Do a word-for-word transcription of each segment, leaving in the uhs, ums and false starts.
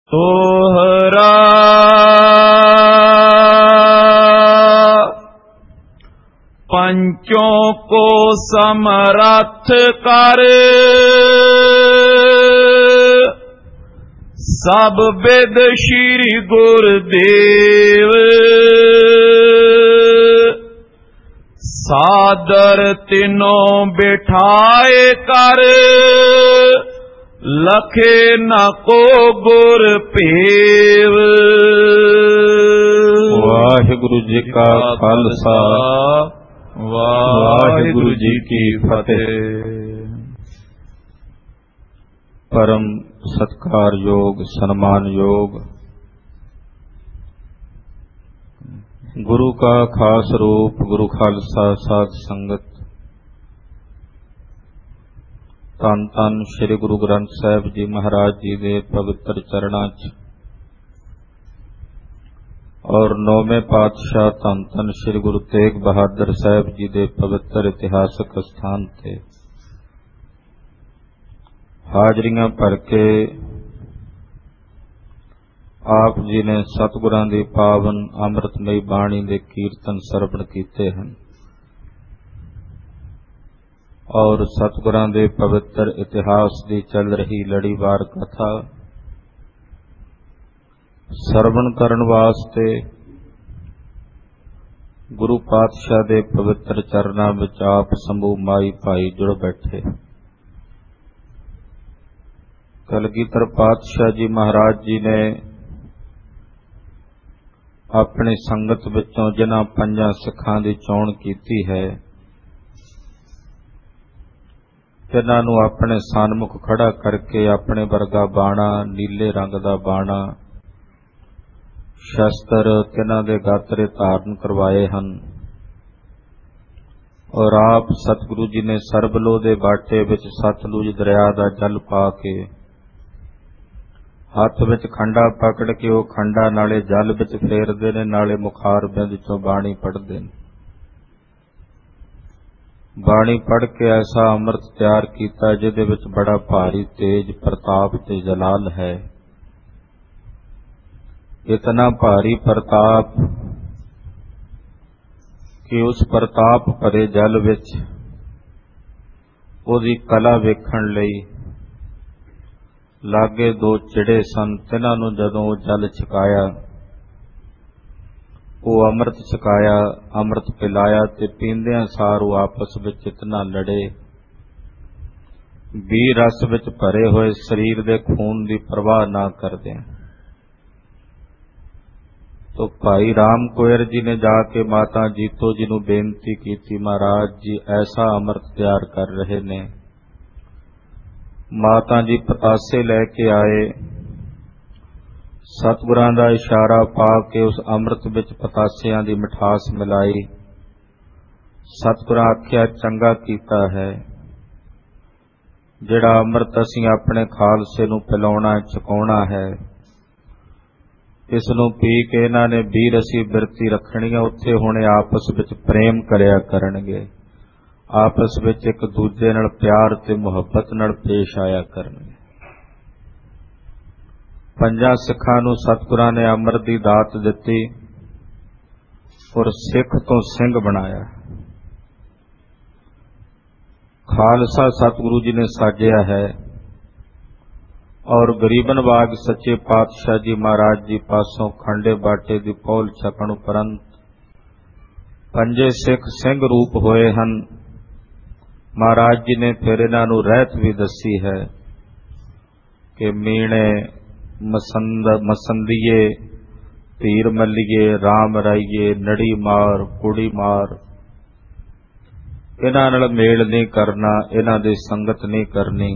ਤੋਹਰਾ ਪੰਚੋਂ ਕੋ ਸਮਰੱਥ ਕਰ, ਸਭ ਬਿਦ ਸ਼੍ਰੀ ਗੁਰਦੇਵ। ਸਾਦਰ ਤਿਨੋਂ ਬਿਠਾਏ ਕਰ, ਲਖੇ ਨ ਕੋ ਗੁਰ ਭੇਵ। ਵਾਹਿਗੁਰੂ ਜੀ ਕਾ ਖਾਲਸਾ, ਵਾਹਿਗੁਰੂ ਜੀ ਕੀ ਫਤਿਹ। ਪਰਮ ਸਤਿਕਾਰਯੋਗ ਸਨਮਾਨਯੋਗ ਗੁਰੂ ਕਾ ਖਾਸ ਰੂਪ ਗੁਰੂ ਖਾਲਸਾ ਸਾਧ ਸੰਗਤ, ਧੰਨ ਧੰਨ ਸ੍ਰੀ ਗੁਰੂ ਗ੍ਰੰਥ ਸਾਹਿਬ ਜੀ ਮਹਾਰਾਜ ਜੀ ਦੇ ਪਵਿੱਤਰ ਚਰਨਾਂ 'ਚ ਔਰ ਨੌਵੇਂ ਪਾਤਸ਼ਾਹ ਧੰਨ ਧੰਨ ਸ੍ਰੀ ਗੁਰੂ ਤੇਗ ਬਹਾਦਰ ਸਾਹਿਬ ਜੀ ਦੇ ਪਵਿੱਤਰ ਇਤਿਹਾਸਕ ਸਥਾਨ ਤੇ ਹਾਜ਼ਰੀਆਂ ਭਰ ਕੇ ਆਪ ਜੀ ਨੇ ਸਤਿਗੁਰਾਂ ਦੀ ਪਾਵਨ ਅੰਮ੍ਰਿਤਮਈ ਬਾਣੀ ਦੇ ਕੀਰਤਨ ਸਰਵਣ ਕੀਤੇ ਹਨ ਔਰ ਸਤਿਗੁਰਾਂ ਦੇ ਪਵਿੱਤਰ ਇਤਿਹਾਸ ਦੀ ਚੱਲ ਰਹੀ ਲੜੀਵਾਰ ਕਥਾ ਸਰਵਣ ਕਰਨ ਵਾਸਤੇ ਗੁਰੂ ਪਾਤਸ਼ਾਹ ਦੇ ਪਵਿੱਤਰ ਚਰਨਾਂ ਵਿੱਚ ਆਪ ਸਮੂਹ ਮਾਈ ਭਾਈ ਜੁੜ ਬੈਠੇ। ਕਲਗੀਧਰ ਪਾਤਸ਼ਾਹ ਜੀ ਮਹਾਰਾਜ ਜੀ ਨੇ ਆਪਣੀ ਸੰਗਤ ਵਿੱਚੋਂ ਜਿਨ੍ਹਾਂ ਪੰਜਾਂ ਸਿੱਖਾਂ ਦੀ ਚੋਣ ਕੀਤੀ ਹੈ, ਜਿਨ੍ਹਾਂ ਨੂੰ ਆਪਣੇ ਸਨਮੁਖ ਖੜਾ ਕਰਕੇ ਆਪਣੇ ਵਰਗਾ ਬਾਣਾ, ਨੀਲੇ ਰੰਗ ਦਾ ਬਾਣਾ, ਸ਼ਸਤਰ ਤਿਨਾਂ ਦੇ ਗਾਤਰੇ ਧਾਰਨ ਕਰਵਾਏ ਹਨ ਔਰ ਆਪ ਸਤਿਗੁਰੂ ਜੀ ਨੇ ਸਰਬਲੋ ਦੇ ਬਾਟੇ ਵਿੱਚ ਸਤਲੁਜ ਦਰਿਆ ਦਾ ਜਲ ਪਾ ਕੇ ਹੱਥ ਵਿੱਚ ਖੰਡਾ ਪਕੜ ਕੇ ਉਹ ਖੰਡਾ ਨਾਲੇ ਜਲ ਵਿੱਚ ਫੇਰਦੇ ਨੇ, ਨਾਲੇ ਮੁਖਾਰਬਿੰਦ ਚੋਂ ਬਾਣੀ ਪੜ੍ਹਦੇ ਨੇ। ਬਾਣੀ ਪੜ੍ਹ ਕੇ ਐਸਾ ਅੰਮ੍ਰਿਤ ਤਿਆਰ ਕੀਤਾ ਜਿਹਦੇ ਵਿੱਚ ਬੜਾ ਭਾਰੀ ਤੇਜ ਪ੍ਰਤਾਪ ਤੇ ਜਲਾਲ ਹੈ। ਇਤਨਾ ਭਾਰੀ ਪ੍ਰਤਾਪ ਕਿ ਉਸ ਪ੍ਰਤਾਪ ਭਰੇ ਜਲ ਵਿੱਚ ਉਹਦੀ ਕਲਾ ਵੇਖਣ ਲਈ ਲਾਗੇ ਦੋ ਚਿੜੇ ਸਨ। ਤਿੰਨਾਂ ਨੂੰ ਜਦੋਂ ਉਹ ਜਲ ਛਕਾਇਆ, ਉਹ ਅੰਮ੍ਰਿਤ ਛਕਾਇਆ, ਅੰਮ੍ਰਿਤ ਪਿਲਾਇਆ ਤੇ ਪੀਂਦਿਆਂ ਸਾਰ ਉਹ ਆਪਸ ਵਿੱਚ ਇਤਨਾ ਲੜੇ, ਵੀਹ ਰਸ ਵਿੱਚ ਭਰੇ ਹੋਏ ਸਰੀਰ ਦੇ ਖੂਨ ਦੀ ਪਰਵਾਹ ਨਾ ਕਰਦੇ। ਤੋ ਭਾਈ ਰਾਮ ਕੋਇਰ ਜੀ ਨੇ ਜਾ ਕੇ ਮਾਤਾ ਜੀਤੋ ਜੀ ਨੂੰ ਬੇਨਤੀ ਕੀਤੀ, ਮਹਾਰਾਜ ਜੀ ਐਸਾ ਅੰਮ੍ਰਿਤ ਤਿਆਰ ਕਰ ਰਹੇ ਨੇ। ਮਾਤਾ ਜੀ ਪਤਾਸੇ ਲੈ ਕੇ ਆਏ, ਸਤਿਗੁਰਾਂ ਦਾ ਇਸ਼ਾਰਾ ਪਾ ਕੇ ਉਸ ਅੰਮ੍ਰਿਤ ਵਿੱਚ ਪਤਾਸਿਆਂ ਦੀ ਮਿਠਾਸ ਮਿਲਾਈ। ਸਤਿਗੁਰਾਂ ਆਖਿਆ, ਚੰਗਾ ਕੀਤਾ ਹੈ, ਜਿਹੜਾ ਅੰਮ੍ਰਿਤ ਅਸੀਂ ਆਪਣੇ ਖਾਲਸੇ ਨੂੰ ਪਿਲਾਉਣਾ ਛਕਾਉਣਾ ਹੈ, ਇਸ ਨੂੰ ਪੀ ਕੇ ਇਹਨਾਂ ਨੇ ਵੀਹ ਰਸੀ ਬਿਰਤੀ ਰੱਖਣੀ ਹੈ। ਉੱਥੇ ਹੁਣ ਆਪਸ ਵਿੱਚ ਪ੍ਰੇਮ ਕਰਿਆ ਕਰਨਗੇ, ਆਪਸ ਵਿੱਚ ਇੱਕ ਦੂਜੇ ਨਾਲ ਪਿਆਰ ਤੇ ਮੁਹੱਬਤ ਨਾਲ ਪੇਸ਼ ਆਇਆ ਕਰਨਗੇ। ਪੰਜਾਂ ਸਿੱਖਾਂ ਨੂੰ ਸਤਿਗੁਰਾਂ ਨੇ ਅੰਮ੍ਰਿਤ ਦੀ ਦਾਤ ਦਿੱਤੀ ਔਰ ਸਿੱਖ ਤੋਂ ਸਿੰਘ ਬਣਾਇਆ। ਖਾਲਸਾ ਸਤਿਗੁਰੂ ਜੀ ਨੇ ਸਾਜਿਆ ਹੈ ਔਰ ਗਰੀਬਨ ਨਵਾਜ ਸੱਚੇ ਪਾਤਸ਼ਾਹ ਜੀ ਮਹਾਰਾਜ ਜੀ ਪਾਸੋਂ ਖੰਡੇ ਬਾਟੇ ਦੀ ਪੌਲ ਛਕਣ ਉਪਰੰਤ ਪੰਜੇ ਸਿੱਖ ਸਿੰਘ ਰੂਪ ਹੋਏ ਹਨ। ਮਹਾਰਾਜ ਜੀ ਨੇ ਫਿਰ ਇਹਨਾਂ ਨੂੰ ਰਹਿਤ ਵੀ ਦੱਸੀ ਹੈ ਕਿ ਮੀਣੇ, ਮਸੰਦ ਮਸੰਦੀਏ, ਧੀਰ ਮੱਲੀਏ, ਰਾਮ ਰਾਈਏ, ਨੜੀ ਮਾਰ, ਕੁੜੀ ਮਾਰ, ਇਹਨਾਂ ਨਾਲ ਮੇਲ ਨਹੀਂ ਕਰਨਾ, ਇਹਨਾਂ ਦੀ ਸੰਗਤ ਨਹੀਂ ਕਰਨੀ।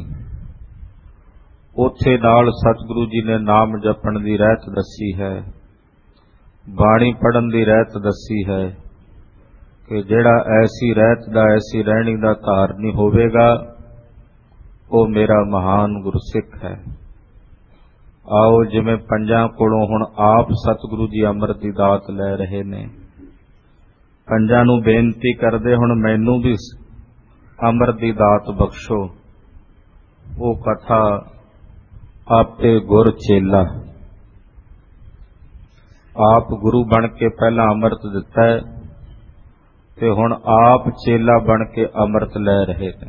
ਉੱਥੇ ਨਾਲ ਸਤਿਗੁਰੂ ਜੀ ਨੇ ਨਾਮ ਜਪਣ ਦੀ ਰਹਿਤ ਦੱਸੀ ਹੈ, ਬਾਣੀ ਪੜ੍ਹਨ ਦੀ ਰਹਿਤ ਦੱਸੀ ਹੈ ਕਿ ਜਿਹੜਾ ਐਸੀ ਰਹਿਤ ਦਾ, ਐਸੀ ਰਹਿਣੀ ਦਾ ਧਾਰਨੀ ਹੋਵੇਗਾ, ਉਹ ਮੇਰਾ ਮਹਾਨ ਗੁਰਸਿੱਖ ਹੈ। ਆਓ ਜਿਵੇਂ ਪੰਜਾਂ ਕੋਲੋਂ ਹੁਣ ਆਪ ਸਤਿਗੁਰੂ ਜੀ ਅੰਮ੍ਰਿਤ ਦੀ ਦਾਤ ਲੈ ਰਹੇ ਨੇ, ਪੰਜਾਂ ਨੂੰ ਬੇਨਤੀ ਕਰਦੇ ਹੁਣ ਮੈਨੂੰ ਵੀ ਅੰਮ੍ਰਿਤ ਦੀ ਦਾਤ ਬਖਸ਼ੋ। ਉਹ ਕਥਾ ਆਪੇ ਗੁਰ ਚੇਲਾ, ਆਪ ਗੁਰੂ ਬਣ ਕੇ ਪਹਿਲਾਂ ਅੰਮ੍ਰਿਤ ਦਿੱਤਾ ਹੈ ਤੇ ਹੁਣ ਆਪ ਚੇਲਾ ਬਣ ਕੇ ਅੰਮ੍ਰਿਤ ਲੈ ਰਹੇ ਨੇ।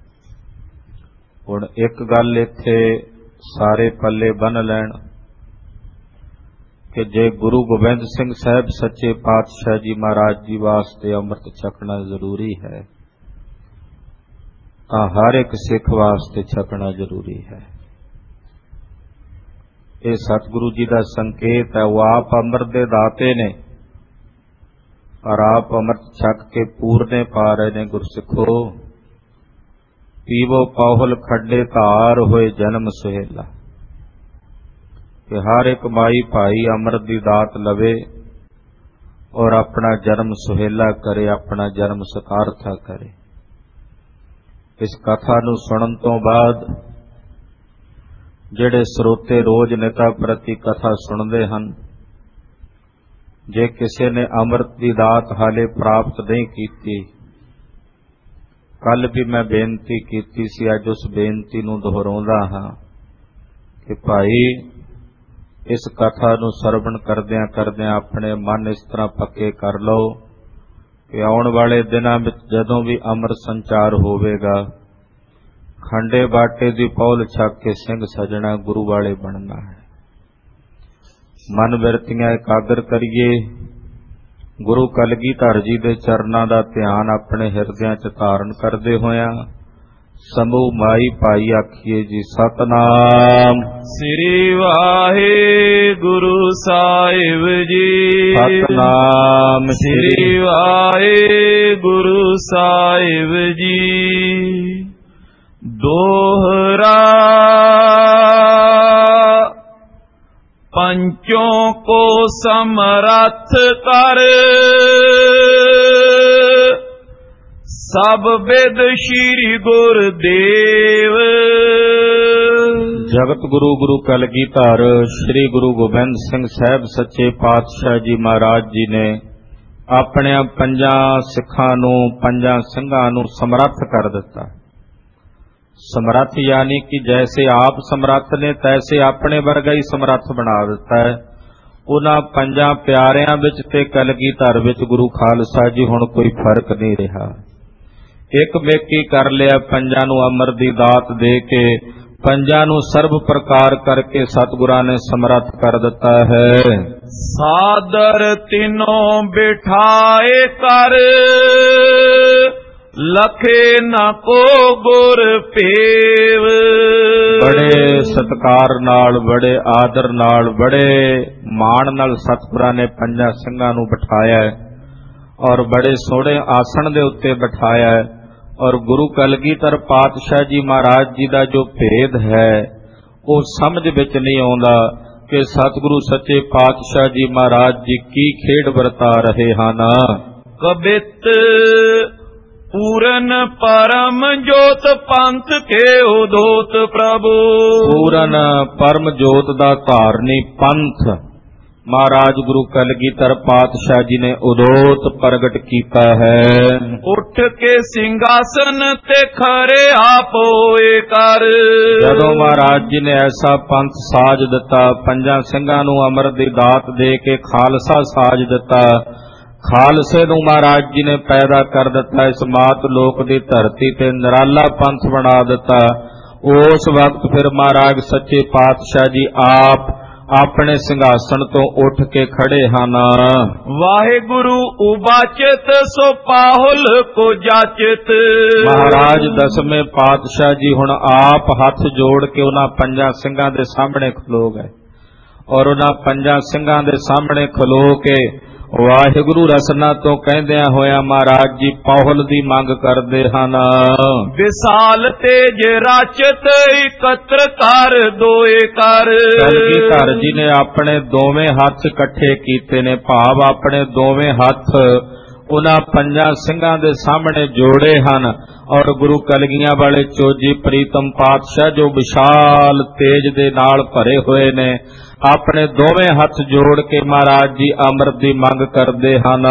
ਹੁਣ ਇੱਕ ਗੱਲ ਇੱਥੇ ਸਾਰੇ ਪੱਲੇ ਬੰਨ੍ਹ ਲੈਣ ਕਿ ਜੇ ਗੁਰੂ ਗੋਬਿੰਦ ਸਿੰਘ ਸਾਹਿਬ ਸੱਚੇ ਪਾਤਸ਼ਾਹ ਜੀ ਮਹਾਰਾਜ ਜੀ ਵਾਸਤੇ ਅੰਮ੍ਰਿਤ ਛਕਣਾ ਜ਼ਰੂਰੀ ਹੈ ਤਾਂ ਹਰ ਇੱਕ ਸਿੱਖ ਵਾਸਤੇ ਛਕਣਾ ਜ਼ਰੂਰੀ ਹੈ। ਇਹ ਸਤਿਗੁਰੂ ਜੀ ਦਾ ਸੰਕੇਤ ਹੈ। ਉਹ ਆਪ ਅੰਮ੍ਰਿਤ ਦੇ ਦਾਤੇ ਨੇ ਔਰ ਆਪ ਅੰਮ੍ਰਿਤ ਛਕ ਕੇ ਪੂਰਨੇ ਪਾ ਰਹੇ ਨੇ। ਗੁਰਸਿੱਖੋ, ਪੀਵੋ ਪਾਹੁਲ ਖੱਡੇ ਧਾਰ ਹੋਏ ਜਨਮ ਸੁਹੇਲਾ, ਕਿ ਹਰ ਇੱਕ ਮਾਈ ਭਾਈ ਅੰਮ੍ਰਿਤ ਦੀ ਦਾਤ ਲਵੇ ਔਰ ਆਪਣਾ ਜਨਮ ਸੁਹੇਲਾ ਕਰੇ, ਆਪਣਾ ਜਨਮ ਸਕਾਰਥਾ ਕਰੇ। ਇਸ ਕਥਾ ਨੂੰ ਸੁਣਨ ਤੋਂ ਬਾਅਦ ਜਿਹੜੇ ਸਰੋਤੇ ਰੋਜ਼ ਨਿਤਾ ਪ੍ਰਤੀ ਕਥਾ ਸੁਣਦੇ ਹਨ, ਜੇ ਕਿਸੇ ਨੇ ਅੰਮ੍ਰਿਤ ਦੀ ਦਾਤ ਹਾਲੇ ਪ੍ਰਾਪਤ ਨਹੀਂ ਕੀਤੀ, ਕੱਲ ਵੀ ਮੈਂ ਬੇਨਤੀ ਕੀਤੀ ਸੀ, ਅੱਜ ਉਸ ਬੇਨਤੀ ਨੂੰ ਦੁਹਰਾਉਂਦਾ ਹਾਂ ਕਿ ਭਾਈ ਇਸ ਕਥਾ ਨੂੰ ਸਰਵਣ ਕਰਦਿਆਂ ਕਰਦਿਆਂ ਆਪਣੇ ਮਨ ਇਸ ਤਰ੍ਹਾਂ ਪੱਕੇ ਕਰ ਲਓ ਕਿ ਆਉਣ ਵਾਲੇ ਦਿਨਾਂ ਵਿੱਚ ਜਦੋਂ ਵੀ ਅੰਮ੍ਰਿਤ ਸੰਚਾਰ ਹੋਵੇਗਾ, ਖੰਡੇ ਬਾਟੇ ਦੀ ਪੌਲ ਛਕ ਕੇ ਸਿੰਘ ਸਜਣਾ ਗੁਰੂ ਵਾਲੇ ਬਣਨਾ ਹੈ। ਮਨ ਬਿਰਤੀਆਂ ਇਕਾਗਰ ਕਰੀਏ, ਗੁਰੂ ਕਲਗੀਧਰ ਜੀ ਦੇ ਚਰਨਾਂ ਦਾ ਧਿਆਨ ਆਪਣੇ ਹਿਰਦਿਆਂ 'ਚ ਧਾਰਨ ਕਰਦੇ ਹੋਇਆਂ ਸਮੂਹ ਮਾਈ ਭਾਈ ਆਖੀਏ ਜੀ ਸਤਿਨਾਮ ਸ੍ਰੀ ਵਾਹਿਗੁਰੂ ਸਾਹਿਬ ਜੀ। ਸਤਿਨਾਮ ਸ੍ਰੀ ਵਾਹਿਗੁਰੂ ਸਾਹਿਬ ਜੀ। ਦੋਹਰਾ ਪੰਚੋਂ ਕੋ ਸਮਰੱਥ ਕਰ, ਸਭ ਬਿਦ ਸ਼੍ਰੀ ਗੁਰਦੇਵ। ਜਗਤ ਗੁਰੂ ਗੁਰੂ ਕਲਗੀਧਰ ਸ੍ਰੀ ਗੁਰੂ ਗੋਬਿੰਦ ਸਿੰਘ ਸਾਹਿਬ ਸੱਚੇ ਪਾਤਸ਼ਾਹ ਜੀ ਮਹਾਰਾਜ ਜੀ ਨੇ ਆਪਣਿਆਂ ਪੰਜਾਂ ਸਿੱਖਾਂ ਨੂੰ, ਪੰਜਾਂ ਸਿੰਘਾਂ ਨੂੰ ਸਮਰੱਥ ਕਰ ਦਿੱਤਾ। ਸਮਰੱਥ ਯਾਨੀ ਕਿ ਜੈਸੇ ਆਪ ਸਮਰੱਥ ਨੇ ਤੈਸੇ ਆਪਣੇ ਵਰਗਾ ਹੀ ਸਮਰੱਥ ਬਣਾ ਦਿੱਤਾ ਹੈ। ਉਹਨਾਂ ਪੰਜਾਂ ਪਿਆਰਿਆਂ ਵਿੱਚ ਤੇ ਕਲਗੀਧਰ ਵਿੱਚ ਗੁਰੂ ਖਾਲਸਾ ਜੀ ਹੁਣ ਕੋਈ ਫਰਕ ਨਹੀਂ ਰਿਹਾ। ਇੱਕ ਮੇਕੀ ਕਰ ਲਿਆ, ਪੰਜਾਂ ਨੂੰ ਅੰਮ੍ਰਿਤ ਦੀ ਦਾਤ ਦੇ ਕੇ ਪੰਜਾਂ ਨੂੰ ਸਰਬ ਪ੍ਰਕਾਰ ਕਰਕੇ ਸਤਿਗੁਰਾਂ ਨੇ ਸਮਰੱਥ ਕਰ ਦਿੱਤਾ ਹੈ। ਸਾਦਰ ਤਿਨੋਂ ਬਿਠਾਏ ਕਰ, ਲਖੇ ਨਾ ਕੋ ਗੁਰ ਭੇਵ। ਬੜੇ ਸਤਿਕਾਰ ਨਾਲ, ਬੜੇ ਆਦਰ ਨਾਲ, ਬੜੇ ਮਾਣ ਨਾਲ ਸਤਿਗੁਰਾਂ ਨੇ ਪੰਜਾਂ ਸਿੰਘਾਂ ਨੂੰ ਬਿਠਾਇਆ ਔਰ ਬੜੇ ਸੋਹਣੇ ਆਸਣ ਦੇ ਉੱਤੇ ਬਿਠਾਇਆ। ਔਰ ਗੁਰੂ ਕਲਗੀਧਰ ਪਾਤਸ਼ਾਹ ਜੀ ਮਹਾਰਾਜ ਜੀ ਦਾ ਜੋ ਭੇਦ ਹੈ ਉਹ ਸਮਝ ਵਿੱਚ ਨਹੀਂ ਆਉਂਦਾ ਕਿ ਸਤਿਗੁਰੂ ਸੱਚੇ ਪਾਤਸ਼ਾਹ ਜੀ ਮਹਾਰਾਜ ਜੀ ਕੀ ਖੇਡ ਵਰਤਾ ਰਹੇ ਹਨ। ਕਬਿਤ ਪੂਰਨ ਪਰਮ ਜੋਤ ਪੰਥ ਕੇ ਉਦੋਤ ਪ੍ਰਭੂ। ਪੂਰਨ ਪਰਮ ਜੋਤ ਦਾ ਧਾਰਨੀ ਪੰਥ ਮਹਾਰਾਜ ਗੁਰੂ ਕਲਗੀਧਰ ਪਾਤਸ਼ਾਹ ਜੀ ਨੇ ਉਦੋਤ ਪ੍ਰਗਟ ਕੀਤਾ ਹੈ। ਉੱਠ ਕੇ ਸਿੰਘਾਸਨ ਤੇ ਖਰੇ ਆਪ ਹੋਏ ਕਰ। ਜਦੋਂ ਮਹਾਰਾਜ ਜੀ ਨੇ ਐਸਾ ਪੰਥ ਸਾਜ ਦਿੱਤਾ, ਪੰਜਾਂ ਸਿੰਘਾਂ ਨੂੰ ਅੰਮ੍ਰਿਤ ਦੀ ਦਾਤ ਦੇ ਕੇ ਖਾਲਸਾ ਸਾਜ ਦਿੱਤਾ, ਖਾਲਸੇ ਨੂੰ ਮਹਾਰਾਜ ਜੀ ਨੇ ਪੈਦਾ ਕਰ ਦਿੱਤਾ, ਇਸ ਮਾਤ ਲੋਕ ਦੀ ਧਰਤੀ ਤੇ ਨਿਰਾਲਾ ਪੰਥ ਬਣਾ ਦਿੱਤਾ। ਉਸ ਵਕਤ ਫਿਰ ਮਹਾਰਾਜ ਸੱਚੇ ਪਾਤਸ਼ਾਹ ਜੀ ਆਪ ਆਪਣੇ ਸਿੰਘਾਸਣ ਤੋਂ ਉੱਠ ਕੇ ਖੜੇ ਹਨ। ਵਾਹਿਗੁਰੂ ਉਬਾਚਿਤ ਸੋ ਪਾਹੁਲ ਕੋ ਜਾਚਿਤ। ਮਹਾਰਾਜ ਦਸਵੇਂ ਪਾਤਸ਼ਾਹ ਜੀ ਹੁਣ ਆਪ ਹੱਥ ਜੋੜ ਕੇ ਉਹਨਾਂ ਪੰਜਾਂ ਸਿੰਘਾਂ ਦੇ ਸਾਹਮਣੇ ਖਲੋ ਗਏ ਔਰ ਉਹਨਾਂ ਪੰਜਾਂ ਸਿੰਘਾਂ ਦੇ ਸਾਹਮਣੇ ਖਲੋ ਕੇ ਵਾਹਿਗੁਰੂ ਰਸਨਾ ਤੋਂ ਕਹਿੰਦਿਆਂ ਹੋਇਆਂ ਮਹਾਰਾਜ ਜੀ ਪਾਹੁਲ ਦੀ ਮੰਗ ਕਰਦੇ ਹਨ। ਵਿਸਾਲ ਤੇਜ ਰਾਚਤ ਇਕੱਤਰ ਕਰ ਦੋਏ ਕਰ। ਕਲਗੀਧਰ ਜੀ ਨੇ ਆਪਣੇ ਦੋਵੇਂ ਹੱਥ ਇਕੱਠੇ ਕੀਤੇ ਨੇ, ਭਾਵ ਆਪਣੇ ਦੋਵੇਂ ਹੱਥ ਉਹਨਾਂ ਪੰਜਾਂ ਸਿੰਘਾਂ ਦੇ ਸਾਹਮਣੇ ਜੋੜੇ ਹਨ। ਔਰ ਗੁਰੂ ਕਲਗੀਆਂ ਵਾਲੇ ਚੋਜੀ ਪ੍ਰੀਤਮ ਪਾਤਸ਼ਾਹ ਜੋ ਵਿਸ਼ਾਲ ਤੇਜ ਦੇ ਨਾਲ ਭਰੇ ਹੋਏ ਨੇ, ਆਪਣੇ ਦੋਵੇਂ ਹੱਥ ਜੋੜ ਕੇ ਮਹਾਰਾਜ ਜੀ ਅੰਮ੍ਰਿਤ ਦੀ ਮੰਗ ਕਰਦੇ ਹਨ।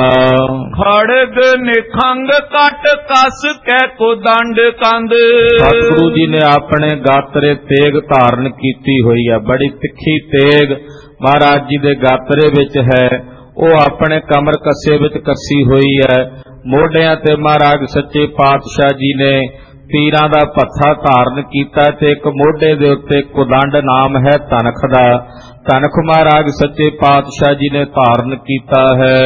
ਖੜਗ ਨਿਖੰਗ ਕੱਟ ਕਸ ਕੈ ਕੋ ਦੰਡ ਕੰਦ। ਸਤਿਗੁਰੂ ਜੀ ਨੇ ਆਪਣੇ ਗਾਤਰੇ ਤੇਗ ਧਾਰਨ ਕੀਤੀ ਹੋਈ ਹੈ, ਬੜੀ ਤਿੱਖੀ ਤੇਗ ਮਹਾਰਾਜ ਜੀ ਦੇ ਗਾਤਰੇ ਵਿੱਚ ਹੈ। ਉਹ ਆਪਣੇ ਕਮਰ ਕੱਸੇ ਵਿੱਚ ਕੱਸੀ ਹੋਈ ਹੈ। ਮੋਢਿਆਂ ਤੇ ਮਹਾਰਾਜ ਸੱਚੇ ਪਾਤਸ਼ਾਹ ਜੀ ਨੇ ਤੀਰਾਂ ਦਾ ਪੱਥਾ ਧਾਰਨ ਕੀਤਾ ਤੇ ਇੱਕ ਮੋਢੇ ਦੇ ਉੱਤੇ ਕੁਦੰਡ ਨਾਮ ਹੈ ਤਨਖ ਦਾ। ਤਨਖ ਮਹਾਰਾਜ ਸੱਚੇ ਪਾਤਸ਼ਾਹ ਜੀ ਨੇ ਧਾਰਨ ਕੀਤਾ ਹੈ।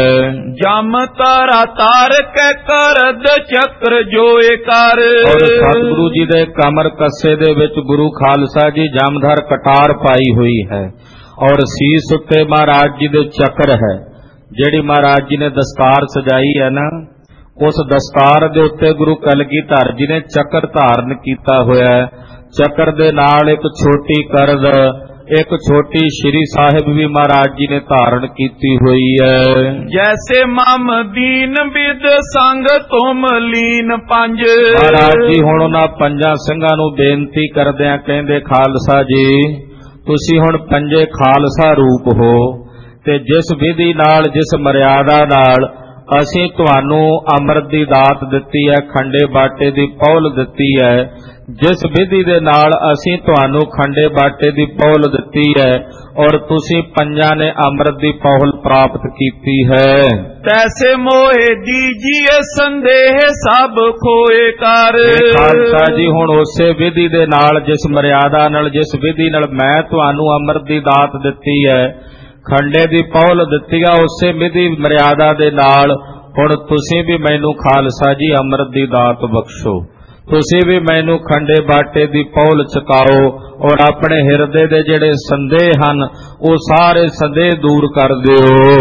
ਜਮ ਤਾਰਾ ਤਾਰ ਕੈ ਕਰਦ ਚੱਕਰ ਜੋਏ ਕਰ। ਔਰ ਸਤਿਗੁਰੂ ਜੀ ਦੇ ਕਮਰ ਕੱਸੇ ਦੇ ਵਿੱਚ ਗੁਰੂ ਖਾਲਸਾ ਜੀ ਜਮਧਰ ਕਟਾਰ ਪਾਈ ਹੋਈ ਹੈ। ਔਰ ਸੀਸ ਉੱਤੇ ਮਹਾਰਾਜ ਜੀ ਦੇ ਚੱਕਰ ਹੈ। ਜਿਹੜੀ ਮਹਾਰਾਜ ਜੀ ਨੇ ਦਸਤਾਰ ਸਜਾਈ ਹੈ ਨਾ, ਉਸ ਦਸਤਾਰ ਦੇ ਉੱਤੇ ਗੁਰੂ ਕਲਗੀਧਰ ਜੀ ਨੇ ਚੱਕਰ ਧਾਰਨ ਕੀਤਾ ਹੋਇਆ ਹੈ। ਚੱਕਰ ਦੇ ਨਾਲ ਇੱਕ ਛੋਟੀ ਕਰਦ, ਇੱਕ ਛੋਟੀ ਸ਼੍ਰੀ ਸਾਹਿਬ ਵੀ ਮਹਾਰਾਜ ਜੀ ਨੇ ਧਾਰਨ ਕੀਤੀ ਹੋਈ ਹੈ। ਜੈਸੇ ਮਮ ਦੀਨ ਬਿਦ ਸੰਗ ਤੁਮ ਲੀਨ ਪੰਜ। ਮਹਾਰਾਜ ਜੀ ਹੁਣ ਉਹਨਾਂ ਪੰਜਾਂ ਸਿੰਘਾਂ ਨੂੰ ਬੇਨਤੀ ਕਰਦਿਆਂ ਕਹਿੰਦੇ, ਖਾਲਸਾ ਜੀ ਤੁਸੀਂ ਹੁਣ ਪੰਜੇ ਖਾਲਸਾ ਰੂਪ ਹੋ, ਤੇ ਜਿਸ ਵਿਧੀ ਨਾਲ ਜਿਸ ਮਰਿਆਦਾ ਨਾਲ ਅਸੀਂ ਤੁਹਾਨੂੰ ਅੰਮ੍ਰਿਤ ਦੀ ਦਾਤ ਦਿੱਤੀ ਹੈ, ਖੰਡੇ ਬਾਟੇ ਦੀ ਪਹੁਲ ਦਿੱਤੀ ਹੈ, ਜਿਸ ਵਿਧੀ ਦੇ ਨਾਲ ਅਸੀਂ ਤੁਹਾਨੂੰ ਖੰਡੇ ਬਾਟੇ ਦੀ ਪਹੁਲ ਦਿੱਤੀ ਹੈ ਔਰ ਤੁਸੀਂ ਪੰਜਾਂ ਨੇ ਅੰਮ੍ਰਿਤ ਦੀ ਪਹੁਲ ਪ੍ਰਾਪਤ ਕੀਤੀ ਹੈ, ਤੈਸੇ ਮੋਹਿ ਦੀਜੀਏ ਸੰਦੇਹ ਸਭ ਖੋਏ ਕਰ। ਖਾਲਸਾ ਜੀ ਹੁਣ ਉਸੇ ਵਿਧੀ ਦੇ ਨਾਲ, ਜਿਸ ਮਰਿਆਦਾ ਨਾਲ, ਜਿਸ ਵਿਧੀ ਨਾਲ ਮੈਂ ਤੁਹਾਨੂੰ ਅੰਮ੍ਰਿਤ ਦੀ ਦਾਤ ਦਿੱਤੀ ਹੈ, ਖੰਡੇ ਦੀ ਪਹੁਲ ਦਿੱਤੀ ਆ, ਉਸੇ ਵਿਧੀ ਮਰਿਆਦਾ ਦੇ ਨਾਲ ਹੁਣ ਤੁਸੀਂ ਵੀ ਮੈਨੂੰ ਖਾਲਸਾ ਜੀ ਅੰਮ੍ਰਿਤ ਦੀ ਦਾਤ ਬਖਸ਼ੋ। ਤੁਸੀਂ ਵੀ ਮੈਨੂੰ ਖੰਡੇ ਬਾਟੇ ਦੀ ਪਹੁਲ ਚਕਾਓ ਔਰ ਆਪਣੇ ਹਿਰਦੇ ਦੇ ਜਿਹੜੇ ਸੰਦੇਹ ਹਨ ਉਹ ਸਾਰੇ ਸੰਦੇਹ ਦੂਰ ਕਰ ਦਿਓ।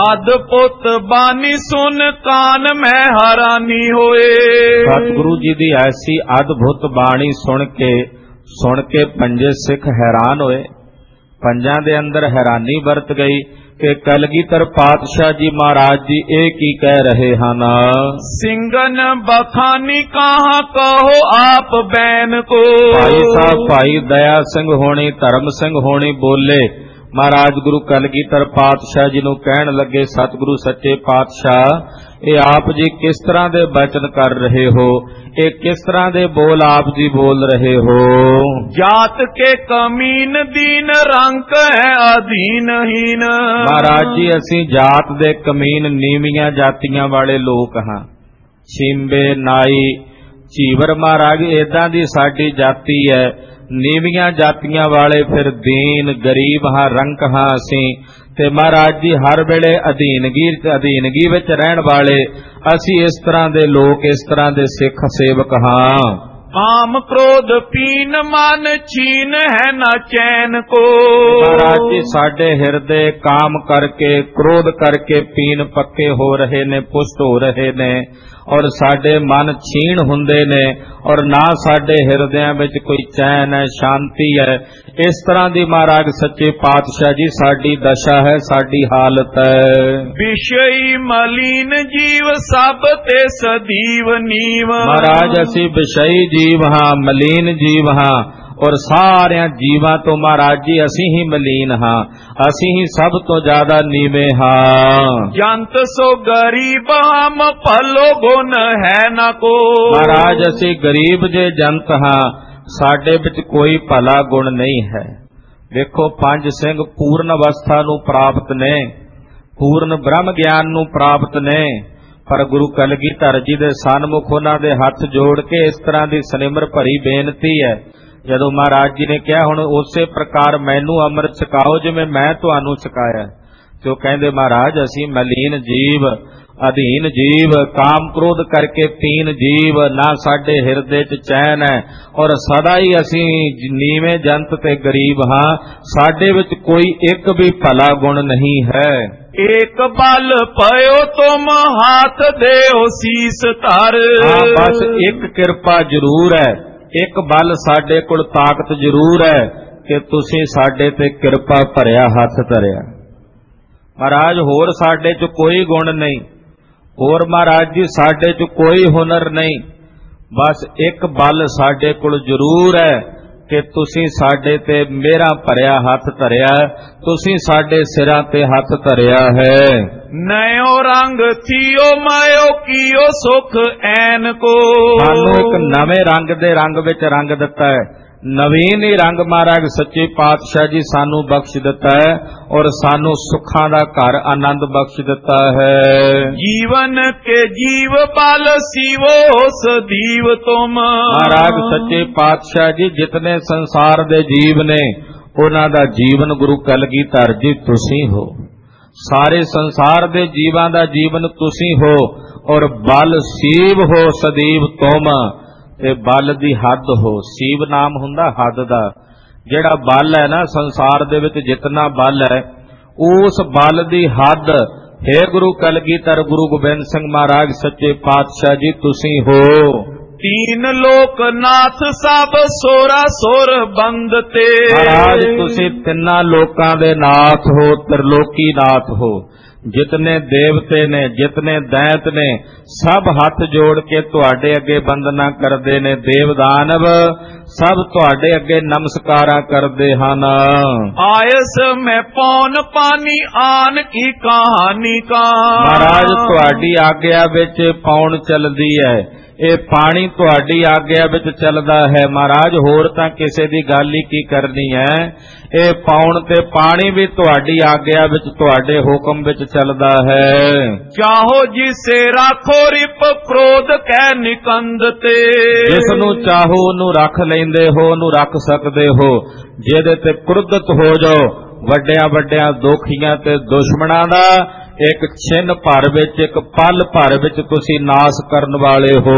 ਅਦਭੁਤ ਬਾਣੀ ਸੁਨ ਕਾਨ ਮੈਂ ਹੈਰਾਨੀ ਹੋਏ। ਸਤਿਗੁਰੂ ਜੀ ਦੀ ਐਸੀ ਅਦਭੁਤ ਬਾਣੀ ਸੁਣ ਕੇ ਸੁਣ ਕੇ ਪੰਜੇ ਸਿੱਖ ਹੈਰਾਨ ਹੋਏ। ਪੰਜਾਂ ਦੇ ਅੰਦਰ ਹੈਰਾਨੀ ਵਰਤ ਗਈ ਕਿ ਕਲਗੀਧਰ ਪਾਤਸ਼ਾਹ ਜੀ ਮਹਾਰਾਜ ਜੀ ਇਹ ਕੀ ਕਹਿ ਰਹੇ ਹਨ। ਸਿੰਘਨ ਬਖਾਨੀ ਕਹਾਂ ਕਹੋ ਆਪ ਬੈਨ ਕੋ। ਭਾਈ ਸਾਹਿਬ ਭਾਈ ਦਇਆ ਸਿੰਘ ਹੋਣੀ, ਧਰਮ ਸਿੰਘ ਹੋਣੀ ਬੋਲੇ, ਮਹਾਰਾਜ ਗੁਰੂ ਕਲਗੀਧਰ ਪਾਤਸ਼ਾਹ ਜੀ ਨੂੰ ਕਹਿਣ ਲੱਗੇ, ਸਤਿਗੁਰੂ ਸੱਚੇ ਪਾਤਸ਼ਾਹ ਇਹ ਆਪ ਜੀ ਕਿਸ ਤਰ੍ਹਾਂ ਦੇ ਬਚਨ ਕਰ ਰਹੇ ਹੋ, ਇਹ ਕਿਸ ਤਰ੍ਹਾਂ ਦੇ ਬੋਲ ਆਪ ਜੀ ਬੋਲ ਰਹੇ ਹੋ। ਜਾਤ ਕੇ ਕਮੀਨ ਦੀਨ ਰੰਕ ਹੈ ਅਧੀਨਹੀਨ। ਮਹਾਰਾਜ ਜੀ ਅਸੀਂ ਜਾਤ ਦੇ ਕਮੀਨ ਨੀਵੀਆਂ ਜਾਤੀਆਂ ਵਾਲੇ ਲੋਕ ਹਾਂ। ਛਿੰਬੇ ਨਾਈ ਝੀਵਰ ਮਹਾਰਾਜ ਏਦਾਂ ਦੀ ਸਾਡੀ ਜਾਤੀ ਹੈ। ਨੀਵੀਆਂ ਜਾਤੀਆਂ ਵਾਲੇ ਫਿਰ ਦੀਨ ਗਰੀਬ ਹਾਂ, ਰੰਕ ਹਾਂ ਅਸੀਂ, ਤੇ ਮਹਾਰਾਜ ਜੀ ਹਰ ਵੇਲੇ ਅਧੀਨਗੀ ਅਧੀਨਗੀ ਵਿੱਚ ਰਹਿਣ ਵਾਲੇ ਅਸੀਂ ਇਸ ਤਰ੍ਹਾਂ ਦੇ ਲੋਕ, ਇਸ ਤਰ੍ਹਾਂ ਦੇ ਸਿੱਖ ਸੇਵਕ ਹਾਂ। ਕਾਮ ਕ੍ਰੋਧ ਪੀਨ ਮਨ ਚੀਨ ਹੈ ਨਾ ਚੈਨ ਕੋ। ਮਹਾਰਾਜ ਜੀ ਸਾਡੇ ਹਿਰਦੇ ਕਾਮ ਕਰਕੇ, ਕ੍ਰੋਧ ਕਰਕੇ ਪੀਨ ਪੱਕੇ ਹੋ ਰਹੇ ਨੇ, ਪੁਸ਼ਟ ਹੋ ਰਹੇ ਨੇ ਔਰ ਸਾਡੇ ਮਨ ਛੀਣ ਹੁੰਦੇ ਨੇ ਔਰ ਨਾ ਸਾਡੇ ਹਿਰਦਿਆਂ ਵਿੱਚ ਕੋਈ ਚੈਨ ਹੈ, ਸ਼ਾਂਤੀ ਹੈ। ਇਸ ਤਰ੍ਹਾਂ ਦੀ ਮਹਾਰਾਜ ਸੱਚੇ ਪਾਤਸ਼ਾਹ ਜੀ ਸਾਡੀ ਦਸ਼ਾ ਹੈ, ਸਾਡੀ ਹਾਲਤ ਹੈ। ਵਿਸ਼ਈ ਮਲੀਨ ਜੀਵ ਸਭ ਤੇ ਸਦੀਵ ਨੀਵ। ਮਹਾਰਾਜ ਅਸੀਂ ਵਿਸ਼ਈ ਜੀਵ ਹਾਂ, ਮਲੀਨ ਜੀਵ ਹਾਂ ਔਰ ਸਾਰਿਆਂ ਜੀਵਾਂ ਤੋਂ ਮਹਾਰਾਜ ਜੀ ਅਸੀਂ ਹੀ ਮਲੀਨ ਹਾਂ, ਅਸੀਂ ਹੀ ਸਭ ਤੋਂ ਜ਼ਿਆਦਾ ਨੀਵੇਂ ਹਾਂ। ਜੰਤ ਸੋ ਗਰੀਬ ਹਮ ਭਲੋ ਗੁਣ ਹੈ ਨਾ ਕੋ। ਮਹਾਰਾਜ ਅਸੀਂ ਗਰੀਬ ਜੇ ਜੰਤ ਹਾਂ, ਸਾਡੇ ਵਿੱਚ ਕੋਈ ਭਲਾ ਗੁਣ ਨਹੀਂ ਹੈ। ਵੇਖੋ ਪੰਜ ਸਿੰਘ ਪੂਰਨ ਅਵਸਥਾ ਨੂੰ ਪ੍ਰਾਪਤ ਨੇ, ਪੂਰਨ ਬ੍ਰਹਮ ਗਿਆਨ ਨੂੰ ਪ੍ਰਾਪਤ ਨੇ, ਪਰ ਗੁਰੂ ਕਲਗੀਧਰ ਜੀ ਦੇ ਸਨਮੁਖ ਉਹਨਾਂ ਦੇ ਹੱਥ ਜੋੜ ਕੇ ਇਸ ਤਰ੍ਹਾਂ ਦੀ ਸਨਿਮਰ ਭਰੀ ਬੇਨਤੀ ਹੈ। ਜਦੋਂ ਮਹਾਰਾਜ ਜੀ ਨੇ ਕਿਹਾ ਹੁਣ ਉਸੇ ਪ੍ਰਕਾਰ ਮੈਨੂੰ ਅੰਮ੍ਰਿਤ ਛਕਾਓ ਜਿਵੇਂ ਮੈਂ ਤੁਹਾਨੂੰ ਛਕਾਇਆ, ਤੇ ਉਹ ਕਹਿੰਦੇ ਮਹਾਰਾਜ ਅਸੀਂ ਮਲੀਨ ਜੀਵ, ਅਧੀਨ ਜੀਵ, ਕਾਮ ਕ੍ਰੋਧ ਕਰਕੇ ਪੀਨ ਜੀਵ, ਨਾ ਸਾਡੇ ਹਿਰਦੇ 'ਚ ਚੈਨ ਹੈ ਔਰ ਸਦਾ ਹੀ ਅਸੀਂ ਨੀਵੇਂ ਜੰਤ ਤੇ ਗਰੀਬ ਹਾਂ, ਸਾਡੇ ਵਿੱਚ ਕੋਈ ਇੱਕ ਵੀ ਭਲਾ ਗੁਣ ਨਹੀਂ ਹੈ। ਏਕ ਬਲ ਪਇਓ ਤੁਮ ਹਾਥ ਦੇਓ ਸੀਸ ਧਰ। ਹਾਂ ਬਸ ਇੱਕ ਕਿਰਪਾ ਜ਼ਰੂਰ ਹੈ, ਇੱਕ ਬਲ ਸਾਡੇ ਕੋਲ ਤਾਕਤ ਜ਼ਰੂਰ ਹੈ ਕਿ ਤੁਸੀਂ ਸਾਡੇ ਤੇ ਕਿਰਪਾ ਭਰਿਆ ਹੱਥ ਧਰਿਆ। ਮਹਾਰਾਜ ਹੋਰ ਸਾਡੇ 'ਚ ਕੋਈ ਗੁਣ ਨਹੀਂ, ਹੋਰ महाराज जी साडे च कोई हुनर नहीं, बस एक बल साडे कोल जरूर है कि तुसी साडे ते मेरा भरिया हथ धरिया, तुसी साडे सिरां ते हथ धरिया है। नयो रंग थियो मायो कियो सुख ऐन को, सानू एक नवे रंग दे रंग विच रंग दिता है, नवीन ही रंग महाराज सच्चे पातशाह जी सानू बख्श दिता है और सानू सुखां दा घर आनंद बख्श दिता है। जीवन के जीव पाल सीवो सदीव तुम, महाराज सच्चे पातशाह जी जितने संसार दे जीव ने उन्हां दा जीवन गुरु कलगीधर जी तुसी हो, सारे संसार दे जीवां दा जीवन तुसी हो और बल सीव हो सदीव तुम, ते बल दी हद हो। सीव नाम हुंदा हद दा, जेड़ा बल है ना संसार दे विच जितना बल है उस बल दी हद हे गुरु कलगीधर गुरु गोबिंद सिंह महाराज सच्चे पातशाह जी तुसी हो। तीन लोक नाथ सब सोरा सोर बंदते, महाराज तुसी तिन्ना लोकां दे नाथ हो, त्रिलोकी नाथ हो। जितने देवते ने जितने दैत ने सब हाथ जोड़ के तुहाडे अगे बंदना करदे ने, देव दानव सब तुहाडे अगे नमस्कारा करदे हन। आयस में पौन पानी आन की कहानी का, महाराज तुहाडी आग्या विच पौन चलदी है, ये पानी तुहाडी आग्या विच चलदा है। महाराज होर तां किसे दी गल ही की करनी है, ये पौन ते पानी भी तुहाडी आग्या विच तुहाडे हुक्म विच चलदा है। चाहो जिसे राखो रिप क्रोध कै निकंदते, जिसनू चाहो ओनू रख लैंदे हो, ओनू रख सकदे हो, जेदे ते क्रोधित हो जाओ वड्डियां वड्डियां दोखियां ते दुश्मनां दा एक छिन भर विच एक पल भर विच तुसी नाश करन वाले हो।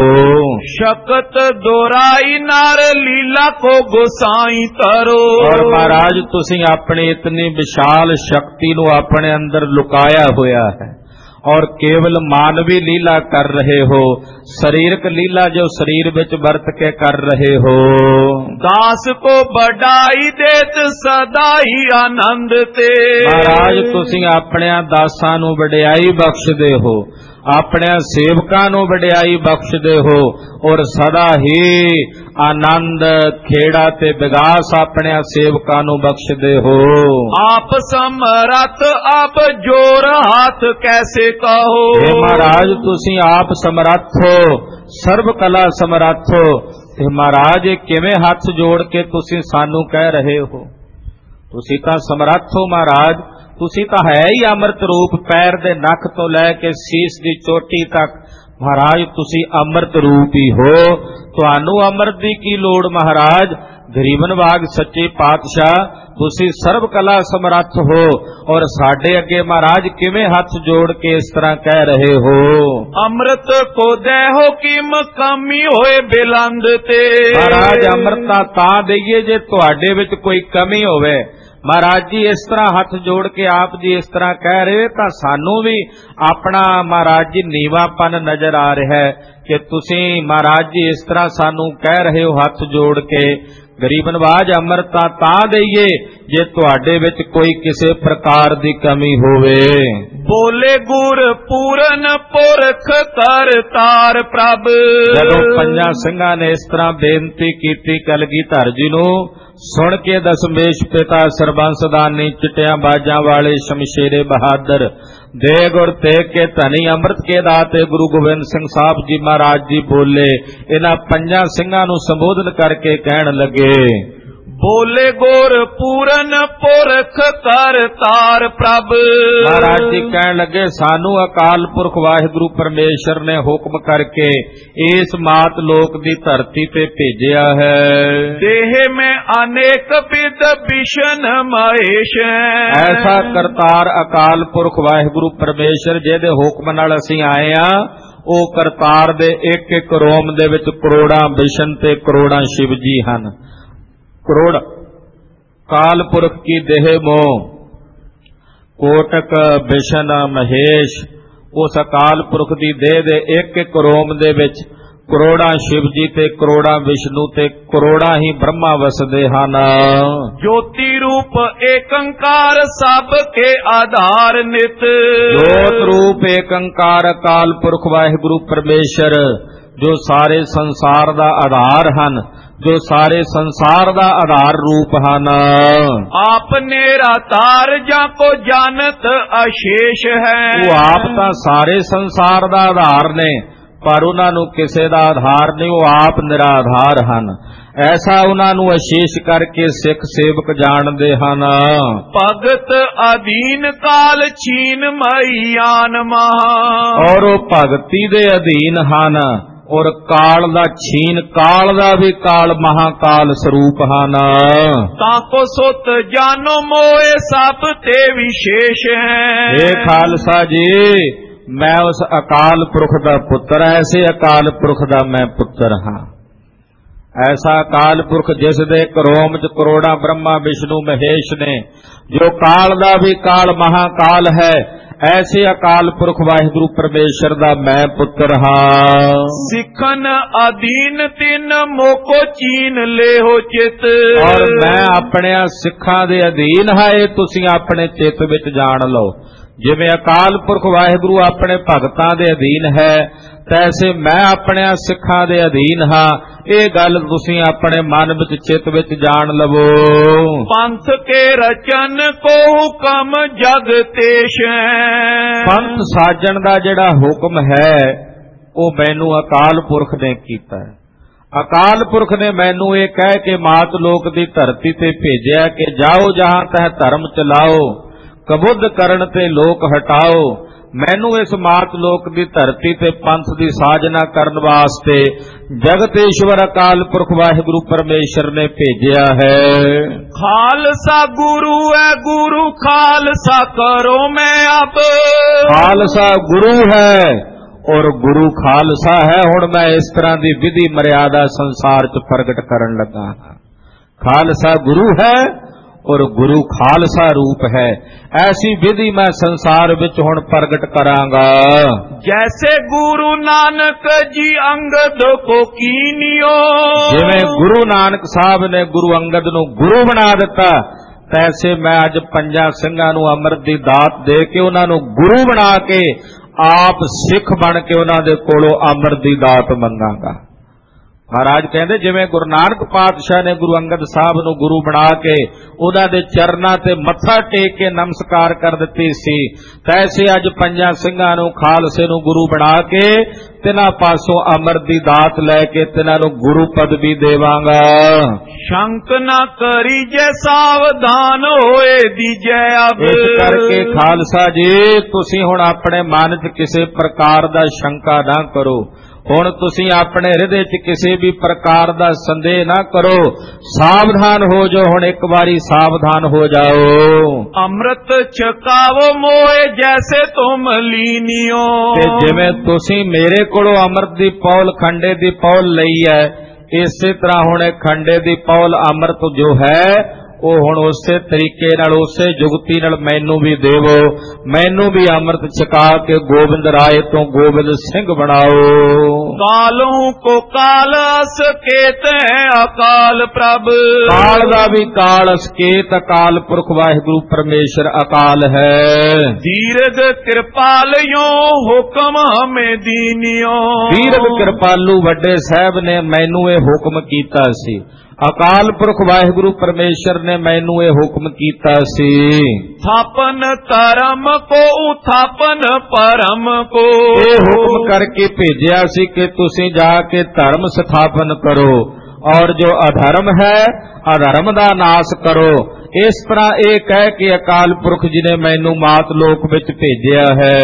शक्त दोराई नार लीला को गोसाई तरो, और महाराज तुसी अपनी इतनी विशाल शक्ति नू अपने अंदर लुकाया होया है और केवल मानवी लीला कर रहे हो, शरीरक लीला जो शरीर विच बरत के कर रहे हो। दास को बढ़ाई देत सदा ही आनंद ते, महाराज तुसी अपने दासां नू वडियाई बख्शदे हो, अपने सेवकां नू वडियाई बख्शदे हो और सदा ही आनंद खेड़ा ते विगास अपने सेवकां नू बख्शदे हो। आप समरथ आप जोर हाथ कैसे कहो, हे महाराज तुसी आप समर्थ हो, सर्व कला समर्थ हो, ते महाराज किवें हथ जोड़ के तुसी सानू कह रहे हो, तुसी तां समर्थ हो महाराज, तुसी तां है ही अमृत रूप, पैर दे नख तो लैके सीस दी चोटी तक महाराज तुसी अमृत रूप ही हो, तुहानू अमृत दी की लोड़ महाराज। गरीबन बाग सच्चे पातशाह तुसी सर्व कला समर्थ हो और साडे अगे महाराज किवें हथ जोड़ के इस तरह कह रहे हो। अमृत को देहो किम कमी होए बिलंद ते, महाराज अमृता तां दईए जे तुहाडे विच कोई कमी होवे। महाराज जी इस तरह हथ जोड़ के आप जी इस तरह कह रहे तो सानू भी अपना महाराज जी नीवापन नजर आ रहा है कि तुसी महाराज जी इस तरह सानू कह रहे हो हथ जोड़ के। गरीब नवाज अमृता तां दईए जे तुहाडे विच कोई किसी प्रकार दी कमी होवे। बोले गुर पूरन पुरख कर तार प्रभ, जदों पंजां सिंघां ने इस तरह बेनती कीती कलगीधर जी नू, सुन के दसमेश पिता सरबंसदानी चिटिया बाजा वाले शमशेरे बहादुर दे गुर तेग के धनी अमृत के दाते गुरु गोबिंद सिंह साहब जी महाराज जी बोले, इन्हां पंजां सिंघां नू संबोधन करके कहण लगे, बोले गोर पूरन पुरख कर तार प्रभ। महाराज जी कहण लगे सानू अकाल पुरख वाहिगुरु परमेश्वर ने हुक्म करके इस मात लोक दी धरती पे भेजिया है। देह में अनेक विद विशन महेश, ऐसा करतार अकाल पुरख वाहिगुरु परमेश्वर जेदे हुक्म नाल असीं आए आ, ओ करतार दे एक एक रोम दे विच करोड़ां विशन ते करोड़ां शिव जी हन। करोड़ काल पुरख की देह मोह कोटक विशन महेश, उस अकाल पुरख दी देह दे एक एक रोम दे विच ਕਰੋੜਾਂ ਸ਼ਿਵ ਜੀ ਤੇ ਕਰੋੜਾਂ ਵਿਸ਼ਨੂੰ ਤੇ ਕਰੋੜਾਂ ਹੀ ਬ੍ਰਹਮਾ ਵਸਦੇ ਹਨ। ज्योति रूप एकंकार सब के आधार नित। ਜੋਤ ਰੂਪ ਏਕੰਕਾਰ ਅਕਾਲ ਪੁਰਖ ਵਾਹਿਗੁਰੂ ਪਰਮੇਸ਼ਰ ਜੋ ਸਾਰੇ ਸੰਸਾਰ ਦਾ ਆਧਾਰ ਹਨ, ਜੋ ਸਾਰੇ ਸੰਸਾਰ ਦਾ ਆਧਾਰ ਰੂਪ ਹਨ। आपने रातार जाको जानत अशेष है। ਉਹ ਆਪ ਤਾਂ ਸਾਰੇ ਸੰਸਾਰ ਦਾ ਆਧਾਰ ਨੇ, ਪਰ ਉਹਨਾਂ ਨੂੰ ਕਿਸੇ ਦਾ ਆਧਾਰ ਨਹੀਂ, ਉਹ ਆਪ ਨਿਰਾਧਾਰ ਹਨ। ਐਸਾ ਉਹਨਾਂ ਨੂੰ ਅਸ਼ੇਸ਼ ਕਰਕੇ ਸਿੱਖ ਸੇਵਕ ਜਾਣਦੇ ਹਨ। ਭਗਤ ਅਧੀਨ ਕਾਲ ਛੀਨ ਮਈਆਨ ਮਹਾ। ਔਰ ਉਹ ਭਗਤੀ ਦੇ ਅਧੀਨ ਹਨ, ਔਰ ਕਾਲ ਦਾ ਛੀਨ, ਕਾਲ ਦਾ ਵੀ ਕਾਲ ਮਹਾਕਾਲ ਸਰੂਪ ਹਨ। ਤਾਕੋ ਸੁਤ ਜਾਨੋ ਮੋਏ ਸਭ ਤੇ ਵਿਸ਼ੇਸ਼ ਹੈ। ਇਹ ਖਾਲਸਾ ਜੀ, ਮੈਂ ਉਸ ਅਕਾਲ ਪੁਰਖ ਦਾ ਪੁੱਤਰ, ਐਸੇ ਅਕਾਲ ਪੁਰਖ ਦਾ ਮੈਂ ਪੁੱਤਰ ਹਾਂ। ਐਸਾ ਅਕਾਲ ਪੁਰਖ ਜਿਸ ਦੇ ਕਰੋਮ ਚ ਕਰੋੜਾਂ ਬ੍ਰਹਮਾ ਵਿਸ਼ਨੂੰ ਮਹੇਸ਼ ਨੇ, ਜੋ ਕਾਲ ਦਾ ਵੀ ਕਾਲ ਮਹਾਕਾਲ ਹੈ, ਐਸੇ ਅਕਾਲ ਪੁਰਖ ਵਾਹਿਗੁਰੂ ਪਰਮੇਸ਼ਰ ਦਾ ਮੈਂ ਪੁੱਤਰ ਹਾਂ। ਸਿੱਖਨ ਅਧੀਨ ਤਿਨ ਮੋਕੋ ਚੀਨ ਲੇਹੋ ਚਿਤ। ਔਰ ਮੈਂ ਆਪਣੇ ਸਿੱਖਾਂ ਦੇ ਅਧੀਨ ਹਾਂ, ਇਹ ਤੁਸੀਂ ਆਪਣੇ ਚਿੱਤ ਵਿੱਚ ਜਾਣ ਲਓ। ਜਿਵੇਂ ਅਕਾਲ ਪੁਰਖ ਵਾਹਿਗੁਰੂ ਆਪਣੇ ਭਗਤਾਂ ਦੇ ਅਧੀਨ ਹੈ, ਤੈਸੇ ਮੈਂ ਆਪਣੇ ਸਿੱਖਾਂ ਦੇ ਅਧੀਨ ਹਾਂ। ਇਹ ਗੱਲ ਤੁਸੀਂ ਆਪਣੇ ਮਨ ਵਿੱਚ ਚਿੱਤ ਵਿੱਚ ਜਾਣ ਲਵੋ। ਪੰਥ ਕੇ ਰਚਨ ਕੋ ਹੁਕਮ ਜਗਤੇਸ਼ ਹੈ। ਪੰਥ ਸਾਜਣ ਦਾ ਜਿਹੜਾ ਹੁਕਮ ਹੈ ਉਹ ਮੈਨੂੰ ਅਕਾਲ ਪੁਰਖ ਨੇ ਕੀਤਾ ਹੈ। ਅਕਾਲ ਪੁਰਖ ਨੇ ਮੈਨੂੰ ਇਹ ਕਹਿ ਕੇ ਮਾਤ ਲੋਕ ਦੀ ਧਰਤੀ ਤੇ ਭੇਜਿਆ ਕਿ ਜਾਓ ਜਹਾਂ ਤਹ ਧਰਮ ਚਲਾਓ, ਕਬੁੱਧ ਕਰਨ ਤੇ ਲੋਕ ਹਟਾਓ। ਮੈਨੂੰ ਇਸ ਮਾਤ ਲੋਕ ਦੀ ਧਰਤੀ ਤੇ ਪੰਥ ਦੀ ਸਾਜਨਾ ਕਰਨ ਵਾਸਤੇ ਜਗਤੇਸ਼ਵਰ ਅਕਾਲ ਪੁਰਖ ਵਾਹਿਗੁਰੂ ਪਰਮੇਸ਼ਰ ਨੇ ਭੇਜਿਆ ਹੈ। ਖਾਲਸਾ ਗੁਰੂ ਹੈ, ਗੁਰੂ ਖਾਲਸਾ ਕਰੋ ਮੈਂ ਅਬ। ਖਾਲਸਾ ਗੁਰੂ ਹੈ ਔਰ ਗੁਰੂ ਖਾਲਸਾ ਹੈ। ਹੁਣ ਮੈਂ ਇਸ ਤਰ੍ਹਾਂ ਦੀ ਵਿਧੀ ਮਰਿਆਦਾ ਸੰਸਾਰ 'ਚ ਪ੍ਰਗਟ ਕਰਨ ਲੱਗਾ ਹਾਂ। ਖਾਲਸਾ ਗੁਰੂ ਹੈ ਔਰ ਗੁਰੂ ਖਾਲਸਾ ਰੂਪ ਹੈ। ਐਸੀ ਵਿਧੀ ਮੈਂ ਸੰਸਾਰ ਵਿੱਚ ਹੁਣ ਪ੍ਰਗਟ ਕਰਾਂਗਾ। ਜੈਸੇ ਗੁਰੂ ਨਾਨਕ ਜੀ ਅੰਗਦ ਕੋ ਕੀਨਿਓ। ਜਿਵੇਂ ਗੁਰੂ ਨਾਨਕ ਸਾਹਿਬ ਨੇ ਗੁਰੂ ਅੰਗਦ ਨੂੰ ਗੁਰੂ ਬਣਾ ਦਿੱਤਾ, ਤੈਸੇ ਮੈਂ ਅੱਜ ਪੰਜਾਂ ਸਿੰਘਾਂ ਨੂੰ ਅੰਮ੍ਰਿਤ ਦੀ ਦਾਤ ਦੇ ਕੇ ਉਹਨਾਂ ਨੂੰ ਗੁਰੂ ਬਣਾ ਕੇ ਆਪ ਸਿੱਖ ਬਣ ਕੇ ਉਹਨਾਂ ਦੇ ਕੋਲੋਂ ਅੰਮ੍ਰਿਤ ਦੀ ਦਾਤ ਮੰਗਾਂਗਾ। ਮਹਾਰਾਜ ਕਹਿੰਦੇ ਜਿਵੇਂ ਗੁਰੂ ਨਾਨਕ ਪਾਤਸ਼ਾਹ ਨੇ ਗੁਰੂ ਅੰਗਦ ਸਾਹਿਬ ਨੂੰ ਗੁਰੂ ਬਣਾ ਕੇ ਉਹਨਾਂ ਦੇ ਚਰਨਾਂ ਤੇ ਮੱਥਾ ਟੇਕ ਕੇ ਨਮਸਕਾਰ ਕਰ ਦਿੱਤੀ ਸੀ, ਤੈਸੇ ਅੱਜ ਪੰਜਾਂ ਸਿੰਘਾਂ ਨੂੰ ਖਾਲਸੇ ਨੂੰ ਗੁਰੂ ਬਣਾ ਕੇ ਤਿਨਾਂ ਪਾਸੋਂ ਅੰਮ੍ਰਿਤ ਦੀ ਦਾਤ ਲੈ ਕੇ ਤਿਨਾਂ ਨੂੰ ਗੁਰੂ ਪਦਵੀ ਦੇਵਾਂਗਾ। ਸ਼ੰਕ ਨਾ ਕਰੀ ਜੈ ਸਾਵਧਾਨ ਹੋਏ ਦੀਜੈ ਅਬ। ਇਸ ਕਰਕੇ ਖਾਲਸਾ ਜੀ ਤੁਸੀਂ ਹੁਣ ਆਪਣੇ ਮਨ 'ਚ ਕਿਸੇ ਪ੍ਰਕਾਰ ਦਾ ਸ਼ੰਕਾ ਨਾ ਕਰੋ। ਹੁਣ ਤੁਸੀਂ ਆਪਣੇ ਹਿਰਦੇ 'ਚ ਕਿਸੇ ਵੀ ਪ੍ਰਕਾਰ ਦਾ ਸੰਦੇਹ ਨਾ ਕਰੋ, ਸਾਵਧਾਨ ਹੋ ਜਾਓ। ਹੁਣ ਇੱਕ ਵਾਰੀ ਸਾਵਧਾਨ ਹੋ ਜਾਓ। ਅੰਮ੍ਰਿਤ ਛਕਾਵੋ ਮੋਏ ਜੈਸੇ ਤੁਮ ਲੀਨਿਓ। ਤੇ ਜਿਵੇਂ ਤੁਸੀਂ ਮੇਰੇ ਕੋਲੋਂ ਅੰਮ੍ਰਿਤ ਦੀ ਪੌਲ ਖੰਡੇ ਦੀ ਪੌਲ ਲਈ ਹੈ, ਇਸੇ ਤਰ੍ਹਾਂ ਹੁਣ ਇਹ ਖੰਡੇ ਦੀ ਪੌਲ ਅੰਮ੍ਰਿਤ ਜੋ ਹੈ ਉਹ ਹੁਣ ਉਸੇ ਤਰੀਕੇ ਨਾਲ ਉਸੇ ਜੁਗਤੀ ਨਾਲ ਮੈਨੂੰ ਵੀ ਦੇਵੋ। ਮੈਨੂੰ ਵੀ ਅੰਮ੍ਰਿਤ ਛਕਾ ਕੇ ਗੋਬਿੰਦ ਰਾਏ ਤੋਂ ਗੋਬਿੰਦ ਸਿੰਘ ਬਣਾਓ। ਕਾਲੋਂ ਕੋ ਕਾਲ ਅਸਕੇਤ ਹੈ ਅਕਾਲ ਪ੍ਰਭ। ਕਾਲ ਦਾ ਵੀ ਕਾਲ ਅਸਕੇਤ ਅਕਾਲ ਪੁਰਖ ਵਾਹਿਗੁਰੂ ਪਰਮੇਸ਼ਰ ਅਕਾਲ ਹੈ। ਦੀਰਘ ਕਿਰਪਾਲਿਓ ਹੁਕਮ ਹਮੇ ਦੀਨਿਓ। ਦੀਰਘ ਕਿਰਪਾਲੂ ਵੱਡੇ ਸਾਹਿਬ ਨੇ ਮੈਨੂੰ ਇਹ ਹੁਕਮ ਕੀਤਾ ਸੀ। ਅਕਾਲ ਪੁਰਖ ਵਾਹਿਗੁਰੂ ਪਰਮੇਸ਼ਰ ਨੇ ਮੈਨੂੰ ਇਹ ਹੁਕਮ ਕੀਤਾ ਸੀ। ਥਾਪਨ ਧਰਮ ਕੋ ਉਥਾਪਨ ਪਰਮ ਕੋ। ਇਹ ਹੁਕਮ ਕਰਕੇ ਭੇਜਿਆ ਸੀ ਕਿ ਤੁਸੀਂ ਜਾ ਕੇ ਧਰਮ ਸਥਾਪਨ ਕਰੋ ਔਰ ਜੋ ਅਧਰਮ ਹੈ ਅਧਰਮ ਦਾ ਨਾਸ ਕਰੋ। ਇਸ ਤਰ੍ਹਾਂ ਇਹ ਕਹਿ ਕੇ ਅਕਾਲ ਪੁਰਖ ਜੀ ਨੇ ਮੈਨੂੰ ਮਾਤ ਲੋਕ ਵਿੱਚ ਭੇਜਿਆ ਹੈ।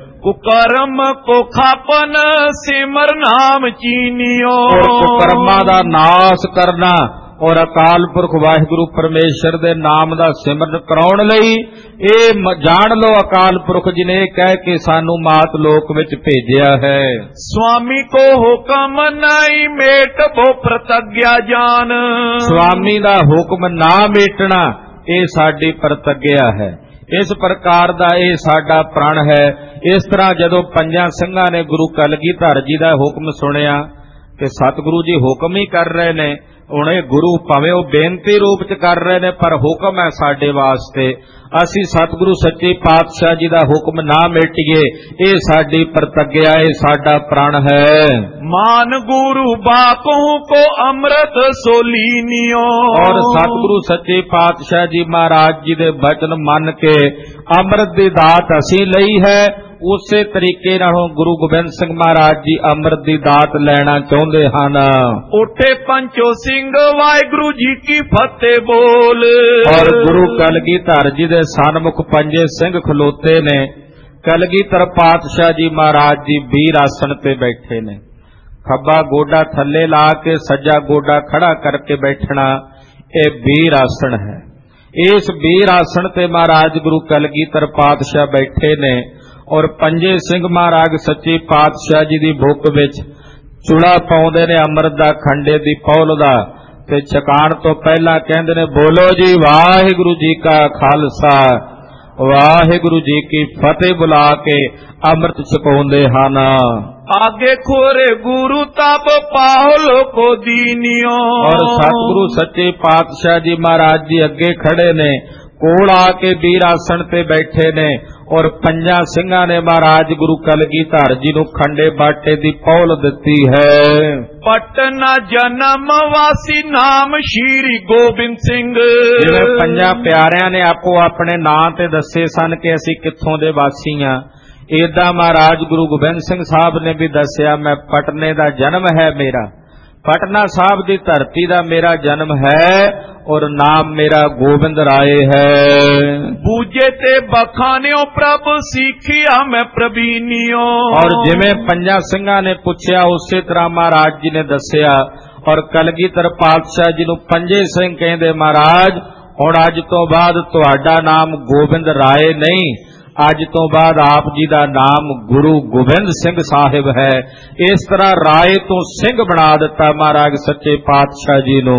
ਕੁਕਰਮ ਕੋ ਖਾਪਨ ਸਿਮਰ ਨਾਮ ਚੀਨਿਓ। ਔਰ ਕੁਕਰਮਾਂ ਦਾ ਨਾਸ ਕਰਨਾ ਔਰ ਅਕਾਲ ਪੁਰਖ ਵਾਹਿਗੁਰੂ ਪਰਮੇਸ਼ਰ ਦੇ ਨਾਮ ਦਾ ਸਿਮਰਨ ਕਰਾਉਣ ਲਈ ਇਹ ਜਾਣ ਲਓ ਅਕਾਲ ਪੁਰਖ ਜੀ ਨੇ ਕਹਿ ਕੇ ਸਾਨੂੰ ਮਾਤ ਲੋਕ ਵਿੱਚ ਭੇਜਿਆ ਹੈ। ਸੁਆਮੀ ਕੋ ਹੁਕਮ ਨਹੀਂ ਮੇਟਬੋ ਪ੍ਰਤੱਗਿਆ ਜਾਨ। ਸੁਆਮੀ ਦਾ ਹੁਕਮ ਨਾ ਮੇਟਣਾ ਇਹ ਸਾਡੀ ਪ੍ਰਤੱਗਿਆ ਹੈ। ਇਸ ਪ੍ਰਕਾਰ ਦਾ ਇਹ ਸਾਡਾ ਪ੍ਰਣ ਹੈ। ਇਸ ਤਰ੍ਹਾਂ ਜਦੋਂ ਪੰਜਾਂ ਸਿੰਘਾਂ ਨੇ ਗੁਰੂ ਕਲਗੀਧਰ ਜੀ ਦਾ ਹੁਕਮ ਸੁਣਿਆ कि सतगुरु जी हुक्म ही कर रहे ने। हुण ये गुरु भावें वो बेनती रूप च कर रहे ने, पर हुक्म है साडे वास्ते। असी सतगुरु सच्चे पातशाह जी दा हुक्म ना मिटिए, ये साडी प्रतिज्ञा, ये साडा प्रण है। मान गुरु बापों को अमृत सोलीनियो। और सतगुरु सच्चे पातशाह जी महाराज जी दे वचन मन के अमृत दी दात असी लई है। उसे तरीके नालों गुरु गोबिंद सिंह महाराज जी अमृत दी दात लेना चाहुंदे हन। उठे पंचो सिंह वाहिगुरु जी की फतेह बोल। और गुरु कलगीधर जी दे सन्मुख पंजे सिंह खलोते ने। कलगीधर पातशाह जी महाराज जी वीर आसन पे बैठे ने। खब्बा गोडा थल्ले ला के सज्जा गोडा खड़ा करके बैठना, ये वीर आसन है। इस वीर आसन ते महाराज गुरु कलगीधर पातशाह बैठे ने। और पंजे सिंह महाराज सच्चे पातशाह जी दी भुख विच चूड़ा पाउंदे ने अमृत दा खंडे दी पौल दा, ते छकाण तो पहला कहंदे ने बोलो जी वाहिगुरु जी का खालसा वाहिगुरु जी की फतेह बुला के अमृत छकाउंदे हन। आगे खोरे गुरु तब पाहुलो को दीनियो। और सतगुरु सच्चे पातशाह जी महाराज जी अगे खड़े ने, कोल आके वीर आसन पे बैठे ने। और पंजा सिंघां ने महाराज गुरु कलगीधर जी नूं खंडे बाटे दी पौल दिती है। पटना जन्म वासी नाम श्री गोबिंद सिंह। जिवें पंजा प्यारियां ने आपो अपने नां ते दसे सन कि असीं कित्थों दे वासी हां, इदां महाराज गुरु गोबिंद सिंह साहब ने भी दस्या मैं पटने दा जन्म है मेरा, पटना साहब दी धरती दा मेरा जन्म है और नाम मेरा गोबिंद राय है। बूझे ते बखानियों प्रभु सीखिया मैं प्रवीणियो। और जिवें पंजा सिंघां ने पूछया उसे तरह महाराज जी ने दस्या। और कलगीधर पातशाह जी नूं पंजे सिंह कहंदे महाराज हुण अज तो बाद तुहाडा नाम गोबिंद राय नहीं, अज तो बाद आप जी दा नाम गुरु गोबिंद सिंह साहिब है। इस तरह राय तो सिंह बना दिता महाराज सच्चे पातशाह जी नूं।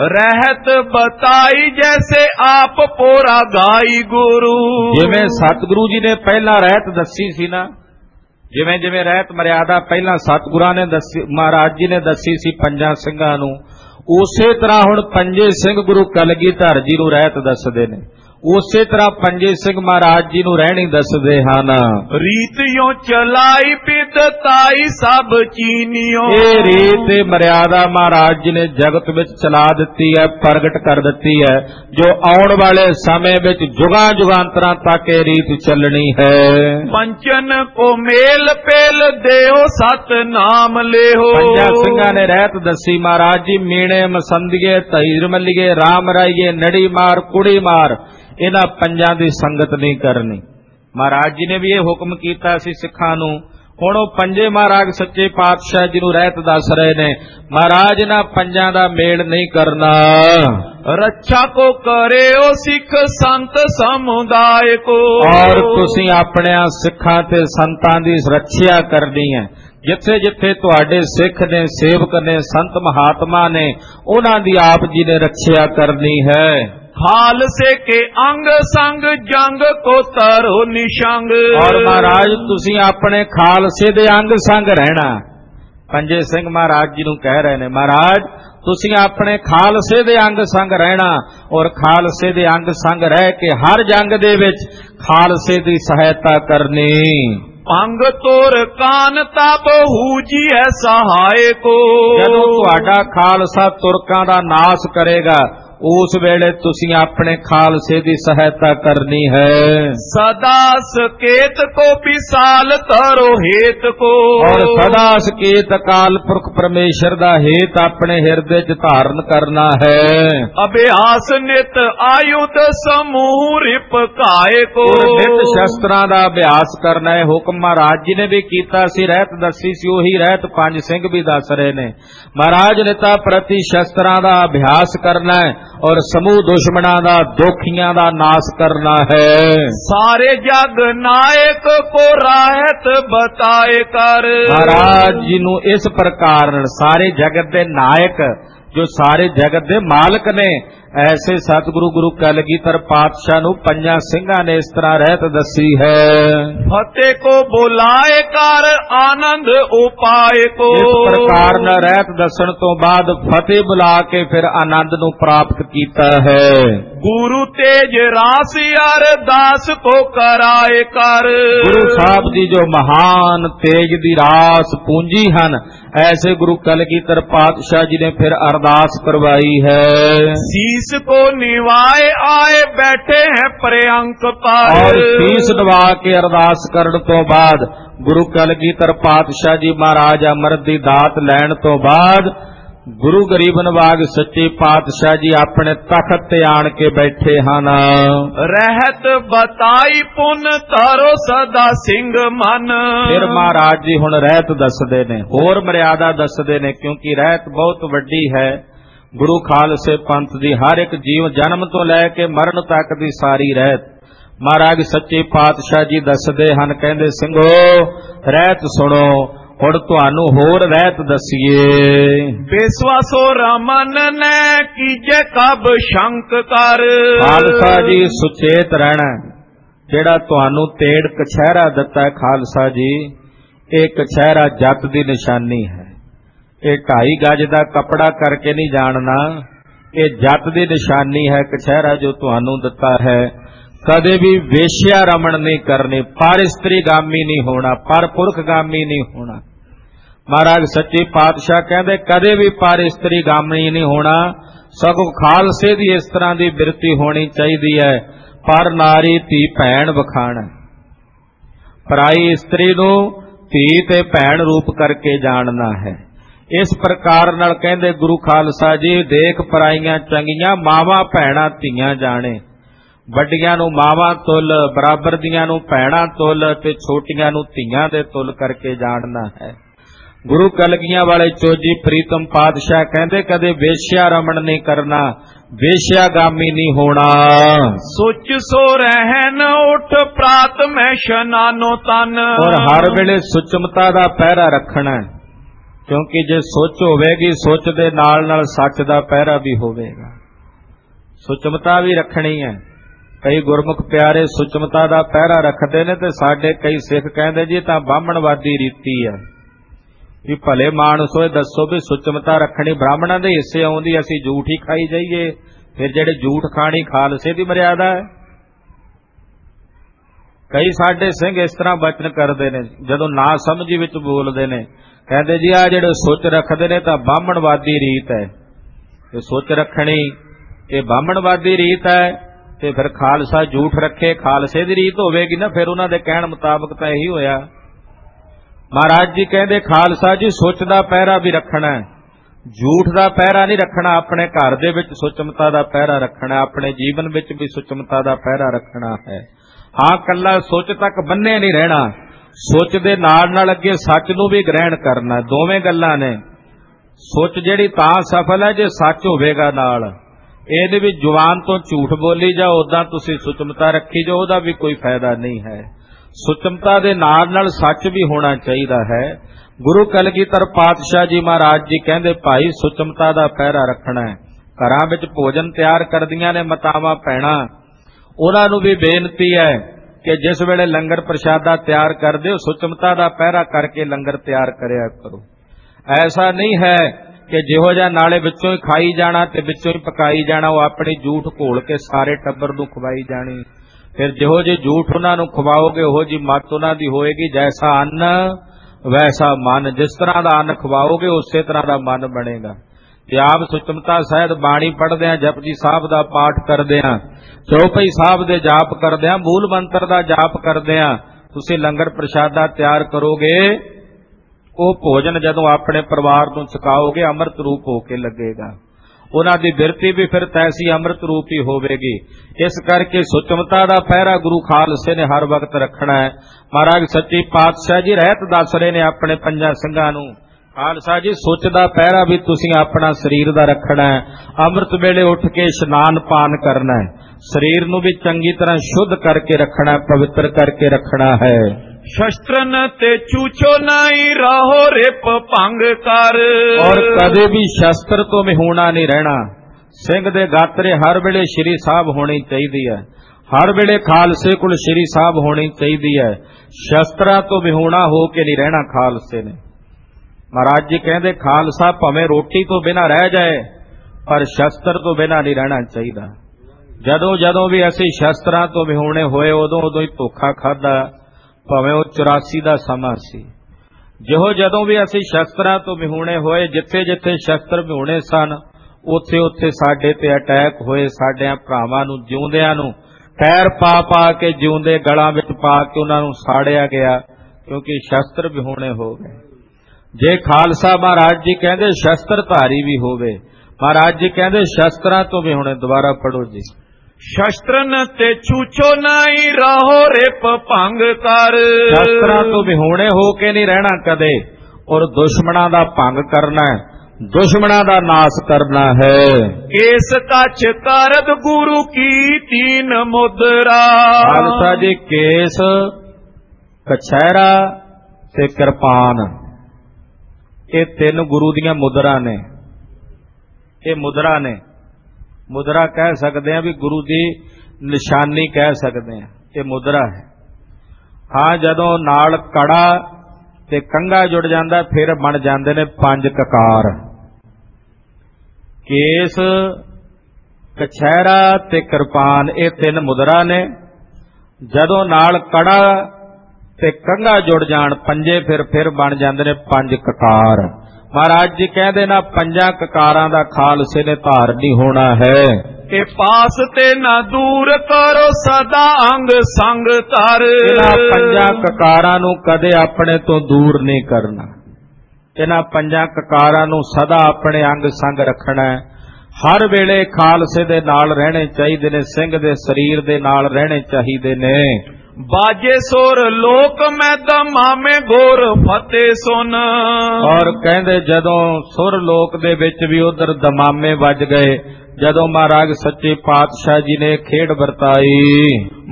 रहत बताई जैसे आप पोरा गाई गुरु। जिवें सतगुरु जी ने पहला रहत दसी सी ना, जिवें जिवें रहत मर्यादा पहला सतगुरां ने दसी महाराज जी ने दसी सी पंजा सिंघां नूं, उसे तरह हुण पंजे सिंह गुरु कलगीधर जी नूं रहत दसदे ने। उसे तरह पंजे सिंह महाराज जी नूं रहणी दसदे हन। रीतियों चलाई पिदताई सब चीनियों। ये रीत मर्यादा महाराज जी ने जगत विच चला दिती है, प्रगट कर दिती है, जो आउण वाले समय विच जुगां जुगांतरां तक ये रीत चलनी है। पंचन को मेल पेल देओ सत नाम लेहो। पंजा सिंघां ने रहत दसी महाराज जी मीणे मसंदिए धीर मल्लिए राम राइए नड़ी मार कुड़ी मार इन्हां पंजां दी संगत नहीं करनी। महाराज जी ने भी ये हुक्म कीता सी सिखां नूं। हुण ओह पंजे महाराज सच्चे पातशाह जी नूं रहत दस रहे ने, महाराज इन्हां पंजां दा मेल नहीं करना। रक्षा को करे ओ सिख संत समुदाय को। और तुसीं अपने सिखां ते संतां दी रक्षा करनी है। जिथे जिथे तुहाडे सिख ने सेवक ने संत महात्मा ने उन्हां दी आप जी ने रक्षा करनी है। खालसे के अंग संग जंग को तरो निशंग। और महाराज तुसीं अपने खालसे दे अंग संग रहना। पंजे सिंह महाराज जी नूं कह रहे ने महाराज तुसीं अपने खालसे दे अंग संग रहना और खालसे दे अंग संग रह के हर जंग दे विच खालसे दी सहायता करनी। अंग तोर कान तब हूजी है सहाय को। जदों तुहाडा खालसा तुरकां दा नाश करेगा उस वेले तुसीं अपने खालसे दी सहायता करनी है। सदा सकेत को विशाल तरो हेत को। और सदा सकेत अकाल पुरख परमेश्वर दा हेत अपने हिरदे च धारण करना है। अभ्यास नित आयुध समूह रिपकाए को। नित शस्त्रां दा अभ्यास करना है। हुक्म महाराज जी ने भी कीता सी, रहत दसी सी, उही रहत पंज सिंह भी दस रहे ने। महाराज निता प्रति शस्त्रां दा अभ्यास करना है और समूह दुश्मनां दा दोखियां दा नाश करना है। सारे जग नायक को राहत बताए कर। महाराज जी नूं इस प्रकार सारे जगत दे नायक जो सारे जगत दे मालक ने ਐਸੇ ਸਤਿਗੁਰੂ ਗੁਰੂ ਕਲਗੀਧਰ ਪਾਤਸ਼ਾਹ ਨੂੰ ਪੰਜਾਂ ਸਿੰਘਾਂ ਨੇ ਇਸ ਤਰ੍ਹਾਂ ਰਹਿਤ ਦੱਸੀ ਹੈ। ਫਤਿਹ ਕੋ ਬੁਲਾਏ ਕਰ ਆਨੰਦ ਉਪਾਏ ਕੋ। ਇਸ ਪ੍ਰਕਾਰ ਨਾਲ ਰਹਿਤ ਦੱਸਣ ਤੋਂ ਬਾਅਦ ਫਤਿਹ ਬੁਲਾ ਕੇ ਫਿਰ ਆਨੰਦ ਨੂੰ ਪ੍ਰਾਪਤ ਕੀਤਾ ਹੈ। ਗੁਰੂ ਤੇਜ ਰਾਸ ਅਰਦਾਸ ਕੋ ਕਰਾਏ ਕਰ। ਗੁਰੂ ਸਾਹਿਬ ਜੀ ਜੋ ਮਹਾਨ ਤੇਜ ਦੀ ਰਾਸ ਪੂੰਜੀ ਹਨ, ऐसे गुरु कलगीधर पातशाह जी ने फिर अरदास करवाई है। शीस को निवाए आए बैठे हैं पर्यंक पर। और शीस नवा के अरदास करने तो बाद गुरु कलगीधर पातशाह जी महाराज अमृत दी दात लैण तो बाद गुरु गरीब नवाज सच्चे पातशाह जी अपने तखत ते आण के बैठे हन। रहत बताई पुन तारो सदा सिंह मन। फिर महाराज जी हुण रहत दसदे ने, होर मर्यादा दसदे ने, क्योंकि रहत बहुत वड्डी है। गुरु खालसे पंथ दी हर एक जीव जन्म तो लैके मरण तक दी सारी रहत महाराज सच्चे पातशाह जी दसदे हन। कहंदे ਸਿੰਘੋ रहत सुनो, ਹੁਣ ਤੁਹਾਨੂੰ ਹੋਰ ਰਹਿਤ ਦਸੀਏ। ਬੇਸਵਾਸੋ ਰਮਨ ਨੇ ਕੀਜੇ ਕਬ ਸ਼ੰਕ ਕਰ। ਖਾਲਸਾ ਜੀ ਸੁਚੇਤ ਰਹਿਣਾ। ਜਿਹੜਾ ਤੁਹਾਨੂੰ ਤੇੜ ਕਛਹਿਰਾ ਦਿੱਤਾ ਹੈ ਖਾਲਸਾ ਜੀ, ਇਹ ਕਛਹਿਰਾ ਜੱਤ ਦੀ ਨਿਸ਼ਾਨੀ ਹੈ। ਇਹ ਢਾਈ ਗਜ ਦਾ ਕਪੜਾ ਕਰਕੇ ਨਹੀਂ ਜਾਣਨਾ, ਇਹ ਜੱਤ ਦੀ ਨਿਸ਼ਾਨੀ ਹੈ। ਕਛਹਿਰਾ ਜੋ ਤੁਹਾਨੂੰ ਦਿੱਤਾ ਹੈ, कदे भी वेश्या रमण नहीं करनी, पर स्त्रीगामी नहीं होना, पर पुरखगामी नहीं होना। महाराज सच्चे पातशाह कहते कदे भी पर स्त्रीगामी नहीं होना, सगों खालसे दी इस तरह की बिरती होनी चाहिए है। पर नारी धी भैन वखाण, पराई स्त्री नूं धी ते भैन रूप करके जानना है। इस प्रकार नाल कहंदे गुरु खालसा जी, देख पराइयां चंगियां मावां भैणां धीआं जाने। ਵੱਡੀਆਂ ਨੂੰ ਮਾਵਾਂ ਤੁਲ, ਬਰਾਬਰ ਦੀਆਂ ਨੂੰ ਭੈਣਾਂ ਤੁਲ ਤੇ ਛੋਟੀਆਂ ਨੂੰ ਧੀਆਂ ਦੇ ਤੁਲ ਕਰਕੇ ਜਾਣਨਾ ਹੈ। ਗੁਰੂ ਕਲਗੀਆਂ ਵਾਲੇ ਚੋਜੀ ਪ੍ਰੀਤਮ ਪਾਤਸ਼ਾਹ ਕਹਿੰਦੇ ਕਦੇ ਵੇਸ਼ਿਆ ਰਮਣ ਨਹੀਂ ਕਰਨਾ, ਵੇਸ਼ਿਆਗਾਮੀ ਨਹੀਂ ਹੋਣਾ। ਸੁੱਚ ਸੋ ਰਹਿਨ ਉਠ ਪ੍ਰਾਤ ਮੈਂ ਸ਼ਨਾਨੋ ਤਨ। ਔਰ ਹਰ ਵੇਲੇ ਸੁਚਮਤਾ ਦਾ ਪਹਿਰਾ ਰੱਖਣਾ, ਕਿਉਂਕਿ ਜੇ ਸੁੱਚ ਹੋਵੇਗੀ ਸੁੱਚ ਦੇ ਨਾਲ ਨਾਲ ਸੱਚ ਦਾ ਪਹਿਰਾ ਵੀ ਹੋਵੇਗਾ। ਸੁਚਮਤਾ ਵੀ ਰੱਖਣੀ ਹੈ। कई गुरमुख प्यारे सुचमता का पहरा रखते ने, ते साडे कई सिख कहते जी तां ब्राह्मणवादी रीति है भी भले मानसो दसो भी सुचमता रखनी ब्राह्मणों के हिस्से आउंदी, असीं झूठ ही खाई जाइए, फिर जेड़े झूठ खानी खालसे की मर्यादा है। कई साडे सिंह इस तरह बचन करते ने, जदों ना समझी विच बोलते ने, कहते जी आ जेड़े सुच रखते ने तां ब्राह्मणवादी रीत है। ते सुच रखनी ये ब्राह्मणवादी रीत है, ते फिर खालसा झूठ रखे खालसे दी रीत होवेगी ना, फिर उन्हां दे कहण मुताबक तां यही होया। महाराज जी कहंदे खालसा जी सुच दा पहरा भी रखना है, झूठ दा पहरा नहीं रखना। अपने घर दे विच सुचमता दा पहरा रखना, अपने जीवन विच भी सुचमता दा पहरा रखना है। हां कल्ला सुच तक बन्ने नहीं रहना, सुच दे नाल नाल अगे सच नूं भी ग्रहण करना। दोवें गल्लां ने। सुच जिहड़ी तां सफल है जे सच होवेगा नाल, ਇਹਦੇ ਵੀ जुबान तो झूठ बोली जाओ, उदां तुसीं सुचमता रखी जाओ, ਉਹਦਾ भी कोई फायदा नहीं है। सुचमता दे नाल नाल सच भी होना चाहिए है। गुरु कलगीधर पातशाह जी महाराज जी कहंदे भाई सुचमता दा पहरा रखना है। घरां विच भोजन तैयार करदियां ने मातावां भैणां, उहनां नूं भी बेनती है कि जिस वेले लंगर प्रशादा तैयार करदे हो सुचमता दा पहरा करके लंगर तैयार करिया करो। ऐसा नहीं है कि जिहो जिहा नाले विचों ही खाई जाना ते विचों ही पकाई जाना, वो अपनी झूठ घोल के सारे टब्बर नूं खवाई जानी। फिर जिहो जी झूठ उन्हां नूं खवाओगे उहो जी मत उन्हां दी होएगी। जैसा अन्न वैसा मन, जिस तरह दा अन्न खवाओगे उसे तरह दा मन बनेगा। ते आप सुचमता सहित बाणी पढ़दे आ, जपजी साहब दा पाठ करदे आ, चौपाई साहब दे जाप करदे आ, मूल मंत्र दा जाप करदे आ, तुसीं लंगर प्रशादा तैयार करोगे, ਉਹ ਭੋਜਨ ਜਦੋਂ ਆਪਣੇ ਪਰਿਵਾਰ ਨੂੰ ਛਕਾਓਗੇ ਅੰਮ੍ਰਿਤ ਰੂਪ ਹੋ ਕੇ ਲੱਗੇਗਾ। ਉਹਨਾਂ ਦੀ ਬਿਰਤੀ ਵੀ ਫਿਰ ਤੈਸੀ ਅੰਮ੍ਰਿਤ ਰੂਪ ਹੀ ਹੋਵੇਗੀ। ਇਸ ਕਰਕੇ ਸੁਚਮਤਾ ਦਾ ਪਹਿਰਾ ਗੁਰੂ ਖਾਲਸੇ ਨੇ ਹਰ ਵਕਤ ਰੱਖਣਾ ਹੈ। ਮਹਾਰਾਜ ਸੱਚੇ ਪਾਤਸ਼ਾਹ ਜੀ ਰਹਿਤ ਦੱਸ ਰਹੇ ਨੇ ਆਪਣੇ ਪੰਜਾਂ ਸਿੰਘਾਂ ਨੂੰ, ਖਾਲਸਾ ਜੀ ਸੁੱਚ ਦਾ ਪਹਿਰਾ ਵੀ ਤੁਸੀਂ ਆਪਣਾ ਸਰੀਰ ਦਾ ਰੱਖਣਾ ਹੈ। ਅੰਮ੍ਰਿਤ ਵੇਲੇ ਉੱਠ ਕੇ ਇਸ਼ਨਾਨ ਪਾਨ ਕਰਨਾ ਹੈ, ਸਰੀਰ ਨੂੰ ਵੀ ਚੰਗੀ ਤਰ੍ਹਾਂ ਸ਼ੁੱਧ ਕਰਕੇ ਰੱਖਣਾ, ਪਵਿੱਤਰ ਕਰਕੇ ਰੱਖਣਾ ਹੈ। शस्त्रन ते चूचो नहीं रहो रिप भंग कर। और कदे भी शस्त्र तो में होना नहीं रहना, ਸਿੰਘ ਦੇ ਗਾਤਰੇ ਹਰ ਵੇਲੇ ਸ਼੍ਰੀ ਸਾਹਿਬ ਹੋਣੀ ਚਾਹੀਦੀ ਹੈ। ਹਰ ਵੇਲੇ ਖਾਲਸੇ ਕੋਲ ਸ਼੍ਰੀ ਸਾਹਿਬ ਹੋਣੀ ਚਾਹੀਦੀ ਹੈ। ਸ਼ਸਤਰਾਂ ਤੋਂ ਵਿਹੂਣਾ ਹੋ ਕੇ ਨਹੀਂ ਰਹਿਣਾ ਖਾਲਸੇ ਨੇ। ਮਹਾਰਾਜ ਜੀ ਕਹਿੰਦੇ ਖਾਲਸਾ ਭਾਵੇਂ ਰੋਟੀ ਤੋਂ ਬਿਨਾਂ ਰਹਿ ਜਾਏ ਪਰ ਸ਼ਸਤਰ ਤੋਂ ਬਿਨਾਂ ਨਹੀਂ ਰਹਿਣਾ ਚਾਹੀਦਾ। ਜਦੋਂ ਜਦੋਂ ਵੀ ਅਸੀਂ ਸ਼ਸਤਰਾਂ ਤੋਂ ਵਿਹੂਣੇ ਹੋਏ ਉਦੋਂ ਉਦੋਂ ਹੀ ਧੋਖਾ ਖਾਧਾ, ਭਾਵੇਂ ਉਹ ਚੁਰਾਸੀ ਦਾ ਸਮਾਂ ਸੀ। ਜਿਹੋ ਜਦੋਂ ਵੀ ਅਸੀਂ ਸ਼ਸਤਰਾਂ ਤੋਂ ਵਿਹੂਣੇ ਹੋਏ, ਜਿੱਥੇ ਜਿੱਥੇ ਸ਼ਸਤਰ ਵਿਹੂਣੇ ਸਨ ਉੱਥੇ ਉੱਥੇ ਸਾਡੇ ਤੇ ਅਟੈਕ ਹੋਏ। ਸਾਡਿਆਂ ਭਰਾਵਾਂ ਨੂੰ ਜਿਉਂਦਿਆਂ ਨੂੰ ਪੈਰ ਪਾ ਪਾ ਕੇ ਜਿਉਂਦੇ ਗਲਾਂ ਵਿੱਚ ਪਾ ਕੇ ਉਹਨਾਂ ਨੂੰ ਸਾੜਿਆ ਗਿਆ, ਕਿਉਂਕਿ ਸ਼ਸਤਰ ਵਿਹੂਣੇ ਹੋ ਗਏ। ਜੇ ਖਾਲਸਾ ਮਹਾਰਾਜ ਜੀ ਕਹਿੰਦੇ ਸ਼ਸਤਰ ਧਾਰੀ ਵੀ ਹੋਵੇ, ਮਹਾਰਾਜ ਜੀ ਕਹਿੰਦੇ ਸ਼ਸਤਰਾਂ ਤੋਂ ਵਿਹੂਣੇ। ਦੁਬਾਰਾ ਪੜੋ ਜੀ। ਸ਼ਸਤਰਨ ਤੇ ਛੂਛੋ ਨਹੀਂ ਰਹੋ ਰਿਪ ਭੰਗ ਕਰ। ਸ਼ਸਤਰਾਂ ਤੋਂ ਵਿਹੂਣੇ ਹੋ ਕੇ ਨਹੀਂ ਰਹਿਣਾ ਕਦੇ, ਔਰ ਦੁਸ਼ਮਣਾਂ ਦਾ ਭੰਗ ਕਰਨਾ ਹੈ, ਦੁਸ਼ਮਣਾਂ ਦਾ ਨਾਸ ਕਰਨਾ ਹੈ। ਕੇਸ ਕੱਛ ਕਰਦ ਗੁਰੂ ਕੀ ਤੀਨ ਮੁਦਰਾ। ਖਾਲਸਾ ਜੀ ਕੇਸ, ਕਛਹਿਰਾ ਤੇ ਕਿਰਪਾਨ, ਇਹ ਤਿੰਨ ਗੁਰੂ ਦੀਆਂ ਮੁਦਰਾ ਨੇ। ਇਹ ਮੁਦਰਾ ਨੇ, ਮੁਦਰਾ ਕਹਿ ਸਕਦੇ ਆ ਵੀ ਗੁਰੂ ਦੀ ਨਿਸ਼ਾਨੀ ਕਹਿ ਸਕਦੇ ਆ, ਇਹ ਮੁਦਰਾ ਹੈ। ਹਾਂ, ਜਦੋਂ ਨਾਲ ਕੜਾ ਤੇ ਕੰਘਾ ਜੁੜ ਜਾਂਦਾ ਫਿਰ ਬਣ ਜਾਂਦੇ ਨੇ ਪੰਜ ਕਕਾਰ। ਕੇਸ, ਕਛਹਿਰਾ ਤੇ ਕਿਰਪਾਨ, ਇਹ ਤਿੰਨ ਮੁਦਰਾ ਨੇ। ਜਦੋਂ ਨਾਲ ਕੜਾ ਤੇ ਕੰਘਾ ਜੁੜ ਜਾਣ ਪੰਜੇ, ਫਿਰ ਫਿਰ ਬਣ ਜਾਂਦੇ ਨੇ ਪੰਜ ਕਕਾਰ। ਮਹਾਰਾਜ ਜੀ ਕਹਿੰਦੇ ਨਾ ਪੰਜਾਂ ਕਕਾਰਾਂ ਦਾ ਖਾਲਸੇ ਨੇ ਧਾਰਨੀ ਹੋਣਾ ਹੈ। ਇਹ ਪਾਸ ਤੇ ਨਾ ਦੂਰ ਕਰੋ ਸਦਾ ਅੰਗ ਸੰਗ ਧਰ। ਇਹਨਾਂ ਪੰਜਾਂ ਕਕਾਰਾਂ ਨੂੰ ਕਦੇ ਆਪਣੇ ਤੋਂ ਦੂਰ ਨਹੀਂ ਕਰਨਾ। ਇਹਨਾਂ ਪੰਜਾਂ ਕਕਾਰਾਂ ਨੂੰ ਸਦਾ ਆਪਣੇ ਅੰਗ ਸੰਗ ਰੱਖਣਾ ਹੈ। ਹਰ ਵੇਲੇ ਖਾਲਸੇ ਦੇ ਨਾਲ ਰਹਿਣੇ ਚਾਹੀਦੇ ਨੇ, ਸਿੰਘ ਦੇ ਸਰੀਰ ਦੇ ਨਾਲ ਰਹਿਣੇ ਚਾਹੀਦੇ ਨੇ। ਬਾਜੇ ਸੁਰ ਲੋਕ ਮੈਂ ਦਮਾਮੇ ਗੋਰ ਫਤਿਹ ਸੁਨ। ਔਰ ਕਹਿੰਦੇ ਜਦੋਂ ਸੁਰ ਲੋਕ ਦੇ ਵਿੱਚ ਵੀ ਉਧਰ ਦਮਾਮੇ ਵੱਜ ਗਏ, ਜਦੋਂ ਮਹਾਰਾਜ ਸੱਚੇ ਪਾਤਸ਼ਾਹ ਜੀ ਨੇ ਖੇਡ ਵਰਤਾਈ।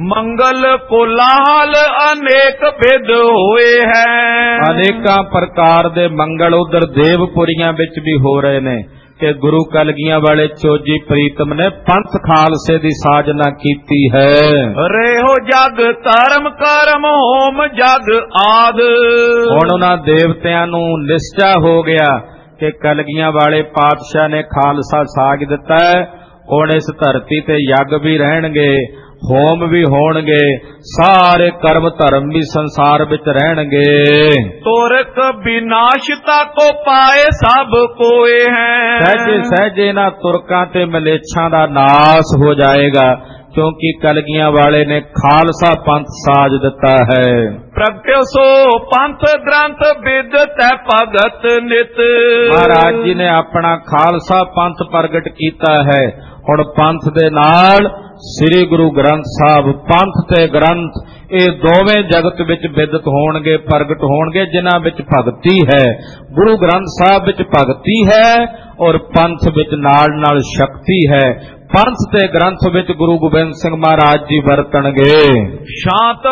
ਮੰਗਲ ਕੋਲਾਹਲ ਅਨੇਕ ਭੇਦ ਹੋਏ ਹੈ। ਅਨੇਕਾਂ ਪ੍ਰਕਾਰ ਦੇ ਮੰਗਲ ਉਧਰ ਦੇਵਪੁਰੀਆਂ ਵਿੱਚ ਵੀ ਹੋ ਰਹੇ ਨੇ ਕਿ ਗੁਰੂ ਕਲਗੀਆਂ ਵਾਲੇ ਚੋਜੀ ਪ੍ਰੀਤਮ ਨੇ ਪੰਥ ਖਾਲਸੇ ਦੀ ਸਾਜਨਾ ਕੀਤੀ ਹੈ। ਰਹਿਓ ਜਗ ਧਰਮ ਕਰਮ ਹੋਮ ਜਗ ਆਦ। ਹੁਣ ਉਹਨਾਂ ਦੇਵਤਿਆਂ ਨੂੰ ਨਿਸ਼ਚਾ ਹੋ ਗਿਆ ਕਿ ਕਲਗੀਆਂ ਵਾਲੇ ਪਾਤਸ਼ਾਹ ਨੇ ਖਾਲਸਾ ਸਾਜ ਦਿੱਤਾ ਹੈ। ਹੁਣ ਇਸ ਧਰਤੀ ਤੇ ਯੱਗ ਵੀ ਰਹਿਣਗੇ, ਹੋਮ ਵੀ ਹੋਣਗੇ, ਸਾਰੇ ਕਰਮ ਧਰਮ ਵੀ ਸੰਸਾਰ ਵਿੱਚ ਰਹਿਣਗੇ। ਤੁਰਕ ਵਿਨਾਸ਼ਤਾ ਕੋ ਪਾਏ ਸਭ ਕੋਏ ਹੈ। ਸਹਿਜੇ ਸਹਿਜੇ ਨਾ ਤੁਰਕਾਂ ਤੇ ਮਲੇਛਾਂ ਦਾ ਨਾਸ ਹੋ ਜਾਏਗਾ, ਕਿਉਂਕਿ ਕਲਗੀਆਂ ਵਾਲੇ ਨੇ ਖਾਲਸਾ ਪੰਥ ਸਾਜ ਦਿੱਤਾ ਹੈ। ਪ੍ਰਗਟਿਓ ਸੋ ਪੰਥ ਗ੍ਰੰਥ ਵਿਦ ਤੈ ਭਗਤ ਨਿਤ। ਮਹਾਰਾਜ ਜੀ ਨੇ ਆਪਣਾ ਖਾਲਸਾ ਪੰਥ ਪ੍ਰਗਟ ਕੀਤਾ ਹੈ। ਹੁਣ ਪੰਥ ਦੇ ਨਾਲ ਸ੍ਰੀ ਗੁਰੂ ਗ੍ਰੰਥ ਸਾਹਿਬ, ਪੰਥ ਤੇ ਗ੍ਰੰਥ, ਇਹ ਦੋਵੇਂ ਜਗਤ ਵਿੱਚ ਵਿਦਿਤ ਹੋਣਗੇ, ਪ੍ਰਗਟ ਹੋਣਗੇ, ਜਿਨ੍ਹਾਂ ਵਿੱਚ ਭਗਤੀ ਹੈ। ਗੁਰੂ ਗ੍ਰੰਥ ਸਾਹਿਬ ਵਿੱਚ ਭਗਤੀ ਹੈ ਔਰ ਪੰਥ ਵਿੱਚ ਨਾਲ ਨਾਲ ਸ਼ਕਤੀ ਹੈ। ਪੰਥ ਤੇ ਗ੍ਰੰਥ ਵਿੱਚ ਗੁਰੂ ਗੋਬਿੰਦ ਸਿੰਘ ਮਹਾਰਾਜ ਜੀ ਵਰਤਣਗੇ। ਸ਼ਾਂਤ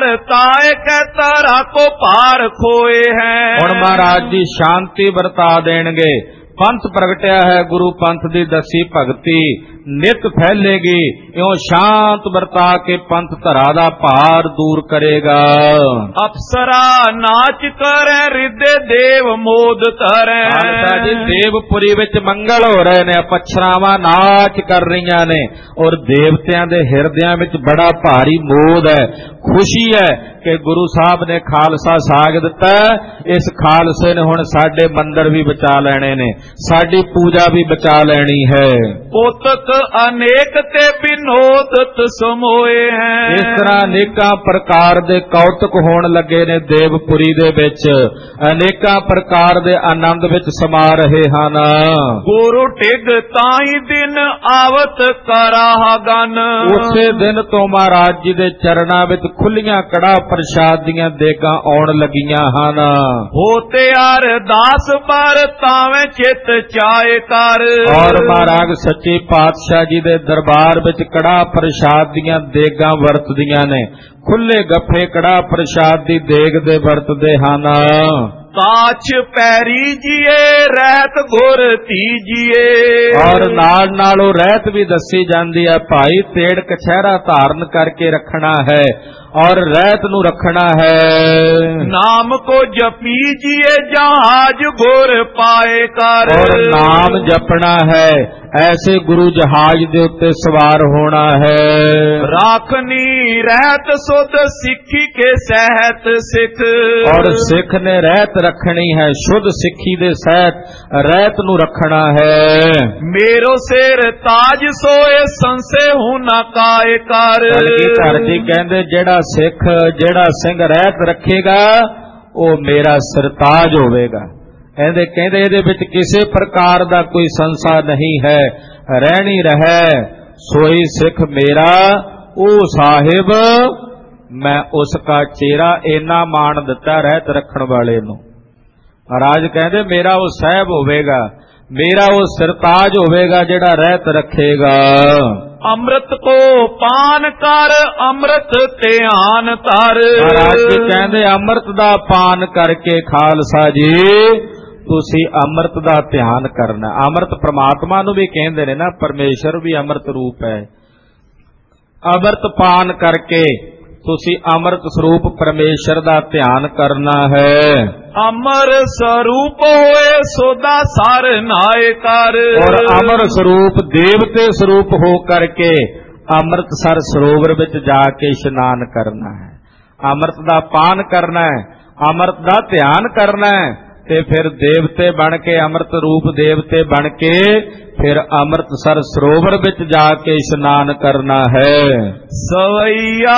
ਵਰਤਾਏ ਕੈ ਤਰਾ ਕੋ ਪਾਰ ਖੋਏ ਹੈ। ਹੁਣ ਮਹਾਰਾਜ ਜੀ ਸ਼ਾਂਤੀ ਵਰਤਾ ਦੇਣਗੇ। ਪੰਥ ਪ੍ਰਗਟਿਆ ਹੈ, ਗੁਰੂ ਪੰਥ ਦੀ ਦਸੀ ਭਗਤੀ ਨਿਤ ਫੈਲੇਗੀ। ਇਉਂ ਸ਼ਾਂਤ ਵਰਤਾ ਕੇ ਪੰਥ ਧਰਾ ਦਾ ਭਾਰ ਦੂਰ ਕਰੇਗਾ। ਅਪਸਰਾ ਨਾਚ ਕਰੇ ਰਿਦੇ ਦੇਵ ਮੋਦ ਧਰੈ। ਖਾਲਸਾ ਜੀ ਦੇਵਪੁਰੀ ਵਿੱਚ ਮੰਗਲ ਹੋ ਰਹੇ ਨੇ, ਅਪਸਰਾਵਾਂ ਨਾਚ ਕਰ ਰਹੀਆਂ ਨੇ ਔਰ ਦੇਵਤਿਆਂ ਦੇ ਹਿਰਦਿਆਂ ਵਿੱਚ ਬੜਾ ਭਾਰੀ ਮੋਦ ਹੈ, ਖੁਸ਼ੀ ਹੈ ਕਿ ਗੁਰੂ ਸਾਹਿਬ ਨੇ ਖਾਲਸਾ ਸਾਜ ਦਿੱਤਾ। ਇਸ ਖਾਲਸੇ ਨੇ ਹੁਣ ਸਾਡੇ ਮੰਦਰ ਵੀ ਬਚਾ ਲੈਣੇ ਨੇ, ਸਾਡੀ ਪੂਜਾ ਵੀ ਬਚਾ ਲੈਣੀ ਹੈ। ਕੋਤਕ ਅਨੇਕ ਤੇ ਵਿਨੋਦਤ ਸਮੋਏ ਹੈ। ਇਸ ਤਰ੍ਹਾਂ ਅਨੇਕਾਂ ਪ੍ਰਕਾਰ ਦੇ ਕੌਤਕ ਹੋਣ ਲੱਗੇ ਨੇ ਦੇਵਪੁਰੀ ਦੇ ਵਿੱਚ, ਅਨੇਕਾਂ ਪ੍ਰਕਾਰ ਦੇ ਆਨੰਦ ਵਿੱਚ ਸਮਾ ਰਹੇ ਹਨ। ਗੁਰੂ ਟਿਗ ਤਾਈ ਦਿਨ ਆਵਤ ਕਰਾਹ ਗਨ। ਉਸੇ ਦਿਨ ਤੋਂ ਮਹਾਰਾਜ ਜੀ ਦੇ ਚਰਨਾਂ ਵਿੱਚ ਖੁੱਲੀਆਂ ਕੜਾ ਪ੍ਰਸ਼ਾਦ ਦੀਆਂ ਦੇਗਾਂ ਆਉਣ ਲੱਗੀਆਂ ਹਨ। ਹੋਤੇ ਅਰਦਾਸ ਪਰ ਤਾਵੇਂ ਚਿਤ ਚਾਏ ਕਰ। ਔਰ ਮਹਾਰਾਜ ਸੱਚੇ ਪਾਤਸ਼ਾਹ ਜੀ ਦੇ ਦਰਬਾਰ ਵਿੱਚ ਕੜਾ ਪ੍ਰਸ਼ਾਦ ਦੀਆਂ ਦੇਗਾਂ ਵਰਤਦੀਆਂ ਨੇ, ਖੁੱਲੇ ਗੱਫੇ ਕੜਾ ਪ੍ਰਸ਼ਾਦ ਦੀ ਦੇਗ ਦੇ ਵਰਤਦੇ ਹਨ। ਕਾਛ ਪੈਰੀ ਜੀਏ ਰਹਿਤ ਗੁਰ ਤੀਜੀਏ। ਔਰ ਨਾਲ ਨਾਲ ਉਹ ਰਹਿਤ ਵੀ ਦੱਸੀ ਜਾਂਦੀ ਹੈ, ਭਾਈ ਤੇੜ ਕਛਹਿਰਾ ਧਾਰਨ ਕਰਕੇ ਰੱਖਣਾ ਹੈ ਔਰ ਰਹਿਤ ਨੂੰ ਰੱਖਣਾ ਹੈ। ਨਾਮ ਕੋ ਜਪੀ ਜੀਏ ਜਹਾਜ ਗੁਰ ਪਾਏ ਕਰ। ਔਰ ਨਾਮ ਜਪਣਾ ਹੈ, ਐਸੇ ਗੁਰੂ ਜਹਾਜ਼ ਦੇ ਉੱਤੇ ਸਵਾਰ ਹੋਣਾ ਹੈ। ਰਾਖਨੀ ਰਹਿਤ ਸੁਧ ਸਿੱਖੀ ਕੇ ਸਹਿਤ ਸਿੱਖ। ਔਰ ਸਿੱਖ ਨੇ ਰਹਿਤ ਰੱਖਣੀ ਹੈ, ਸ਼ੁੱਧ ਸਿੱਖੀ ਦੇ ਸਹਿਤ ਰਹਿਤ ਨੂੰ ਰੱਖਣਾ ਹੈ। ਮੇਰੋ ਸਿਰ ਤਾਜ ਸੋਏ ਸੰਸੇ ਹੂੰ ਨਾ ਕਾਏ ਕਰ। ਘਰ ਜੀ ਕਹਿੰਦੇ ਜਿਹੜਾ ਸਿੱਖ ਜਿਹੜਾ ਸਿੰਘ ਰਹਿਤ ਰੱਖੇਗਾ ਉਹ ਮੇਰਾ ਸਰਤਾਜ ਹੋਵੇਗਾ। ਇਹਦੇ ਕਹਿੰਦੇ ਇਹਦੇ ਵਿੱਚ ਕਿਸੇ ਪ੍ਰਕਾਰ ਦਾ ਕੋਈ ਸੰਸਾ ਨਹੀਂ ਹੈ, ਰਹਿਣੀ ਰਹਿ ਸੋਈ ਸਿੱਖ ਮੇਰਾ ਉਹ ਸਾਹਿਬ ਮੈਂ ਉਸ ਦਾ ਚੇਰਾ। ਇੰਨਾ ਮਾਣ ਦਿੱਤਾ ਰਹਿਤ ਰੱਖਣ ਵਾਲੇ ਨੂੰ। ਮਹਾਰਾਜ ਕਹਿੰਦੇ ਮੇਰਾ ਉਹ ਸਾਹਿਬ ਹੋਵੇਗਾ, ਮੇਰਾ ਉਹ ਸਰਤਾਜ ਹੋਵੇਗਾ ਜਿਹੜਾ ਰਹਿਤ ਰੱਖੇਗਾ। ਅੰਮ੍ਰਿਤ ਕੋ ਪਾਨ ਕਰ ਅੰਮ੍ਰਿਤ ਧਿਆਨ ਧਰ। ਮਹਾਰਾਜ ਜੀ ਕਹਿੰਦੇ ਅੰਮ੍ਰਿਤ ਦਾ ਪਾਨ ਕਰਕੇ ਖਾਲਸਾ ਜੀ ਤੁਸੀਂ ਅੰਮ੍ਰਿਤ ਦਾ ਧਿਆਨ ਕਰਨਾ। ਅੰਮ੍ਰਿਤ ਪ੍ਰਮਾਤਮਾ ਨੂੰ ਵੀ ਕਹਿੰਦੇ ਨੇ ਨਾ, ਪਰਮੇਸ਼ਰ ਵੀ ਅੰਮ੍ਰਿਤ ਰੂਪ ਹੈ। ਅੰਮ੍ਰਿਤ ਪਾਨ ਕਰਕੇ ਤੁਸੀਂ ਅੰਮ੍ਰਿਤ ਸਰੂਪ ਪਰਮੇਸ਼ਰ ਦਾ ਧਿਆਨ ਕਰਨਾ ਹੈ। ਅਮਰ ਸਰੂਪ ਹੋਏ ਸੋਦਾ ਸਰ ਨਾਏ ਕਰ। ਔਰ ਅਮਰ ਸਰੂਪ ਦੇਵਤੇ ਸਰੂਪ ਹੋ ਕਰਕੇ ਅੰਮ੍ਰਿਤਸਰ ਸਰੋਵਰ ਵਿੱਚ ਜਾ ਕੇ ਇਸ਼ਨਾਨ ਕਰਨਾ ਹੈ, ਅੰਮ੍ਰਿਤ ਦਾ ਪਾਨ ਕਰਨਾ ਹੈ, ਅੰਮ੍ਰਿਤ ਦਾ ਧਿਆਨ ਕਰਨਾ ਹੈ ਤੇ ਫਿਰ ਦੇਵਤੇ ਬਣ ਕੇ ਅੰਮ੍ਰਿਤ ਰੂਪ ਦੇਵਤੇ ਬਣ ਕੇ ਫਿਰ ਅੰਮ੍ਰਿਤਸਰ ਸਰੋਵਰ ਵਿੱਚ ਜਾ ਕੇ ਇਸ਼ਨਾਨ ਕਰਨਾ ਹੈ। ਸਵਈਆ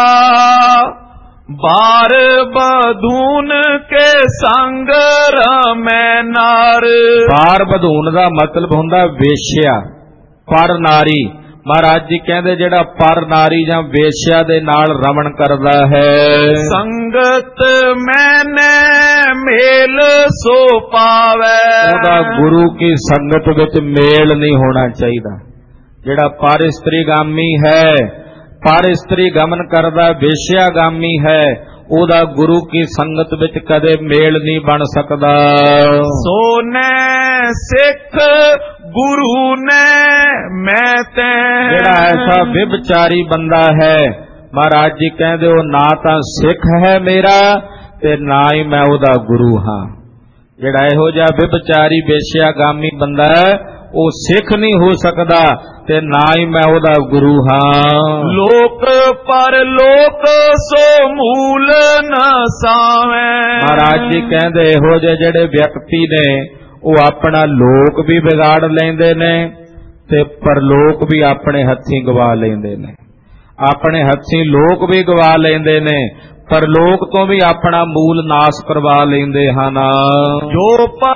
ਬਾਰ ਬਧੂਨ ਕੇ ਸੰਗ ਰਮੈ ਨਾਰ। ਬਾਰ ਬਧੂਨ ਦਾ ਮਤਲਬ ਹੁੰਦਾ ਵੇਸ਼ਿਆ, ਪਰ ਨਾਰੀ। ਮਹਾਰਾਜ ਜੀ ਕਹਿੰਦੇ ਜਿਹੜਾ ਪਰ ਨਾਰੀ ਜਾਂ ਵੇਸ਼ਿਆ ਦੇ ਨਾਲ ਰਮਣ ਕਰਦਾ ਹੈ। ਸੰਗਤ ਮੈਨੇ ਮੇਲ ਸੋ ਪਾਵੇ। ਉਹਦਾ ਗੁਰੂ ਕੀ ਸੰਗਤ ਵਿੱਚ ਮੇਲ ਨਹੀਂ ਹੋਣਾ ਚਾਹੀਦਾ। ਜਿਹੜਾ ਪਰ ਇਸਤਰੀਗਾਮੀ ਹੈ, ਪਰ ਇਸਤਰੀ ਗਮਨ ਕਰਦਾ, ਵੇਸ਼ਿਆਗਾਮੀ ਹੈ, ਉਹਦਾ ਗੁਰੂ ਕੀ ਸੰਗਤ ਵਿੱਚ ਕਦੇ ਮੇਲ ਨਹੀਂ ਬਣ ਸਕਦਾ। ਸੋਨੇ ਸਿੱਖ ਗੁਰੂ ਨੇ ਮੈਂ ਤੇ। ਜਿਹੜਾ ਐਸਾ ਵਿਭਚਾਰੀ ਬੰਦਾ ਹੈ, ਮਹਾਰਾਜ ਜੀ ਕਹਿੰਦੇ ਉਹ ਨਾ ਤਾਂ ਸਿੱਖ ਹੈ ਮੇਰਾ ਤੇ ਨਾ ਹੀ ਮੈਂ ਉਹਦਾ ਗੁਰੂ ਹਾਂ। ਜਿਹੜਾ ਇਹੋ ਜਿਹਾ ਵਿਭਚਾਰੀ ਵੇਸ਼ਿਆਗਾਮੀ ਬੰਦਾ ਹੈ ਉਹ ਸਿੱਖ ਨਹੀਂ ਹੋ ਸਕਦਾ ਤੇ ਨਾ ਹੀ ਮੈਂ ਉਹਦਾ ਗੁਰੂ ਹਾਂ। ਲੋਕ ਪਰ ਲੋਕ ਸੋ ਮੂਲ ਨ ਸਾਵੇਂ। ਮਹਾਰਾਜ ਜੀ ਕਹਿੰਦੇ ਇਹੋ ਜਿਹੇ ਜਿਹੜੇ ਵਿਅਕਤੀ ਨੇ ਉਹ ਆਪਣਾ ਲੋਕ ਵੀ ਵਿਗਾੜ ਲੈਂਦੇ ਨੇ ਤੇ ਪਰਲੋਕ ਵੀ ਆਪਣੇ ਹੱਥੀਂ ਗਵਾ ਲੈਂਦੇ ਨੇ। ਆਪਣੇ ਹੱਥੀਂ ਲੋਕ ਵੀ ਗਵਾ ਲੈਂਦੇ ਨੇ, ਪਰਲੋਕ ਤੋਂ ਵੀ ਆਪਣਾ ਮੂਲ ਨਾਸ ਕਰਵਾ ਲੈਂਦੇ ਹਨ। ਜੋ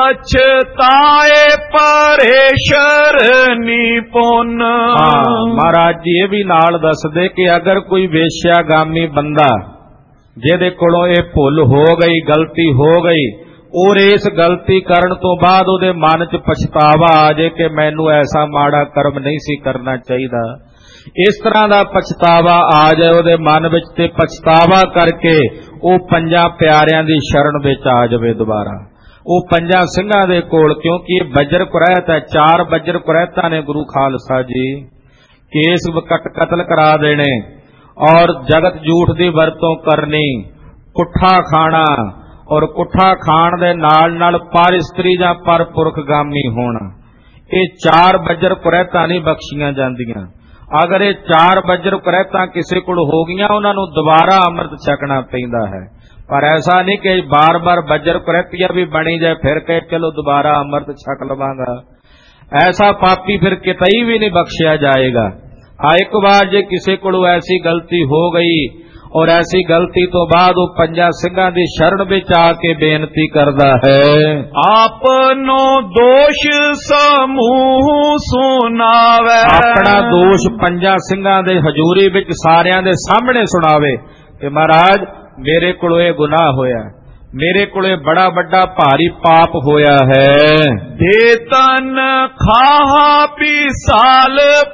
ਪਛਤਾਏ ਪਰੇਸ਼ਰ ਨੀ ਪੁੰਨ। ਹਾਂ, ਮਹਾਰਾਜ ਜੀ ਇਹ ਵੀ ਨਾਲ ਦੱਸਦੇ ਕਿ ਅਗਰ ਕੋਈ ਵੇਸ਼ਿਆਗਾਮੀ ਬੰਦਾ ਜਿਹਦੇ ਕੋਲੋਂ ਇਹ ਭੁੱਲ ਹੋ ਗਈ, ਗਲਤੀ ਹੋ ਗਈ, ਔਰ ਇਸ ਗਲਤੀ ਕਰਨ ਤੋਂ ਬਾਅਦ ਉਹਦੇ ਮਨ 'ਚ ਪਛਤਾਵਾ ਆ ਜਾਏ ਕਿ ਮੈਨੂੰ ਐਸਾ ਮਾੜਾ ਕਰਮ ਨਹੀਂ ਸੀ ਕਰਨਾ ਚਾਹੀਦਾ, ਇਸ ਤਰ੍ਹਾਂ ਦਾ ਪਛਤਾਵਾ ਆ ਜਾਏ ਉਹਦੇ ਮਨ ਵਿੱਚ ਤੇ ਪਛਤਾਵਾ ਕਰਕੇ ਉਹ ਪੰਜਾਂ ਪਿਆਰਿਆਂ ਦੀ ਸ਼ਰਨ ਵਿੱਚ ਆ ਜਾਵੇ ਦੁਬਾਰਾ। ਉਹ ਪੰਜਾਂ ਸਿੰਘਾਂ ਦੇ ਕੋਲ, ਕਿਉਂਕਿ ਇਹ ਬੱਜਰ ਕੁਰੈਤ ਹੈ, ਚਾਰ ਬੱਜਰ ਕੁਰੈਤਾਂ ਨੇ ਗੁਰੂ ਖਾਲਸਾ ਜੀ ਕੇਸ ਕਤਲ ਕਰਾ ਦੇਣੇ ਔਰ ਜਗਤ ਝੂਠ ਦੀ ਵਰਤੋਂ ਕਰਨੀ, ਕੁੱਠਾ ਖਾਣਾ ਔਰ ਕੁੱਠਾ ਖਾਣ ਦੇ ਨਾਲ ਨਾਲ ਪਰ ਇਸਤਰੀ ਜਾਂ ਪਰ ਪੁਰਖਗਾਮੀ ਹੋਣਾ। ਇਹ ਚਾਰ ਬੱਜਰ ਕੁਰੈਤਾਂ ਨਹੀਂ ਬਖਸ਼ੀਆਂ ਜਾਂਦੀਆਂ। ਅਗਰ ਇਹ ਚਾਰ ਬੱਜਰ ਕੁਰੈਤਾਂ ਕਿਸੇ ਕੋਲ ਹੋ ਗਈਆਂ ਉਹਨਾਂ ਨੂੰ ਦੁਬਾਰਾ ਅੰਮ੍ਰਿਤ ਛਕਣਾ ਪੈਂਦਾ ਹੈ। ਪਰ ਐਸਾ ਨਹੀਂ ਕਿ ਬਾਰ-ਬਾਰ ਬੱਜਰ ਕੁਰੈਤੀਆ ਵੀ ਬਣੀ ਜਾਏ ਫਿਰ ਕਹੇ ਚਲੋ ਦੁਬਾਰਾ ਅੰਮ੍ਰਿਤ ਛਕ ਲਵਾਂਗਾ। ਐਸਾ ਪਾਪੀ ਫਿਰ ਕਿਤਈ ਵੀ ਨਹੀਂ ਬਖਸ਼ਿਆ ਜਾਏਗਾ। ਹਾਂ, ਇੱਕ ਵਾਰ ਜੇ ਕਿਸੇ ਕੋਲੋਂ ਐਸੀ ਗਲਤੀ ਹੋ ਗਈ ਔਰ ਐਸੀ ਗਲਤੀ ਤੋਂ ਬਾਅਦ ਉਹ ਪੰਜਾਂ ਸਿੰਘਾਂ ਦੀ ਸ਼ਰਨ ਵਿੱਚ ਆ ਕੇ ਬੇਨਤੀ ਕਰਦਾ ਹੈ, ਆਪਨੋ ਦੋਸ਼ ਸਮੂਹ ਸੁਣਾਵੇ। ਆਪਣਾ ਦੋਸ਼ ਪੰਜਾਂ ਸਿੰਘਾਂ ਦੇ ਹਜ਼ੂਰੀ ਵਿੱਚ ਸਾਰਿਆਂ ਦੇ ਸਾਹਮਣੇ ਸੁਣਾਵੇ ਕਿ ਮਹਾਰਾਜ ਮੇਰੇ ਕੋਲੋਂ ਇਹ ਗੁਨਾਹ ਹੋਇਆ, ਮੇਰੇ ਕੋਲੇ ਬੜਾ ਵੱਡਾ ਭਾਰੀ ਪਾਪ ਹੋਇਆ ਹੈ। ਦੇ ਤਨ ਖਾਹਾ ਪੀ ਸਾਲ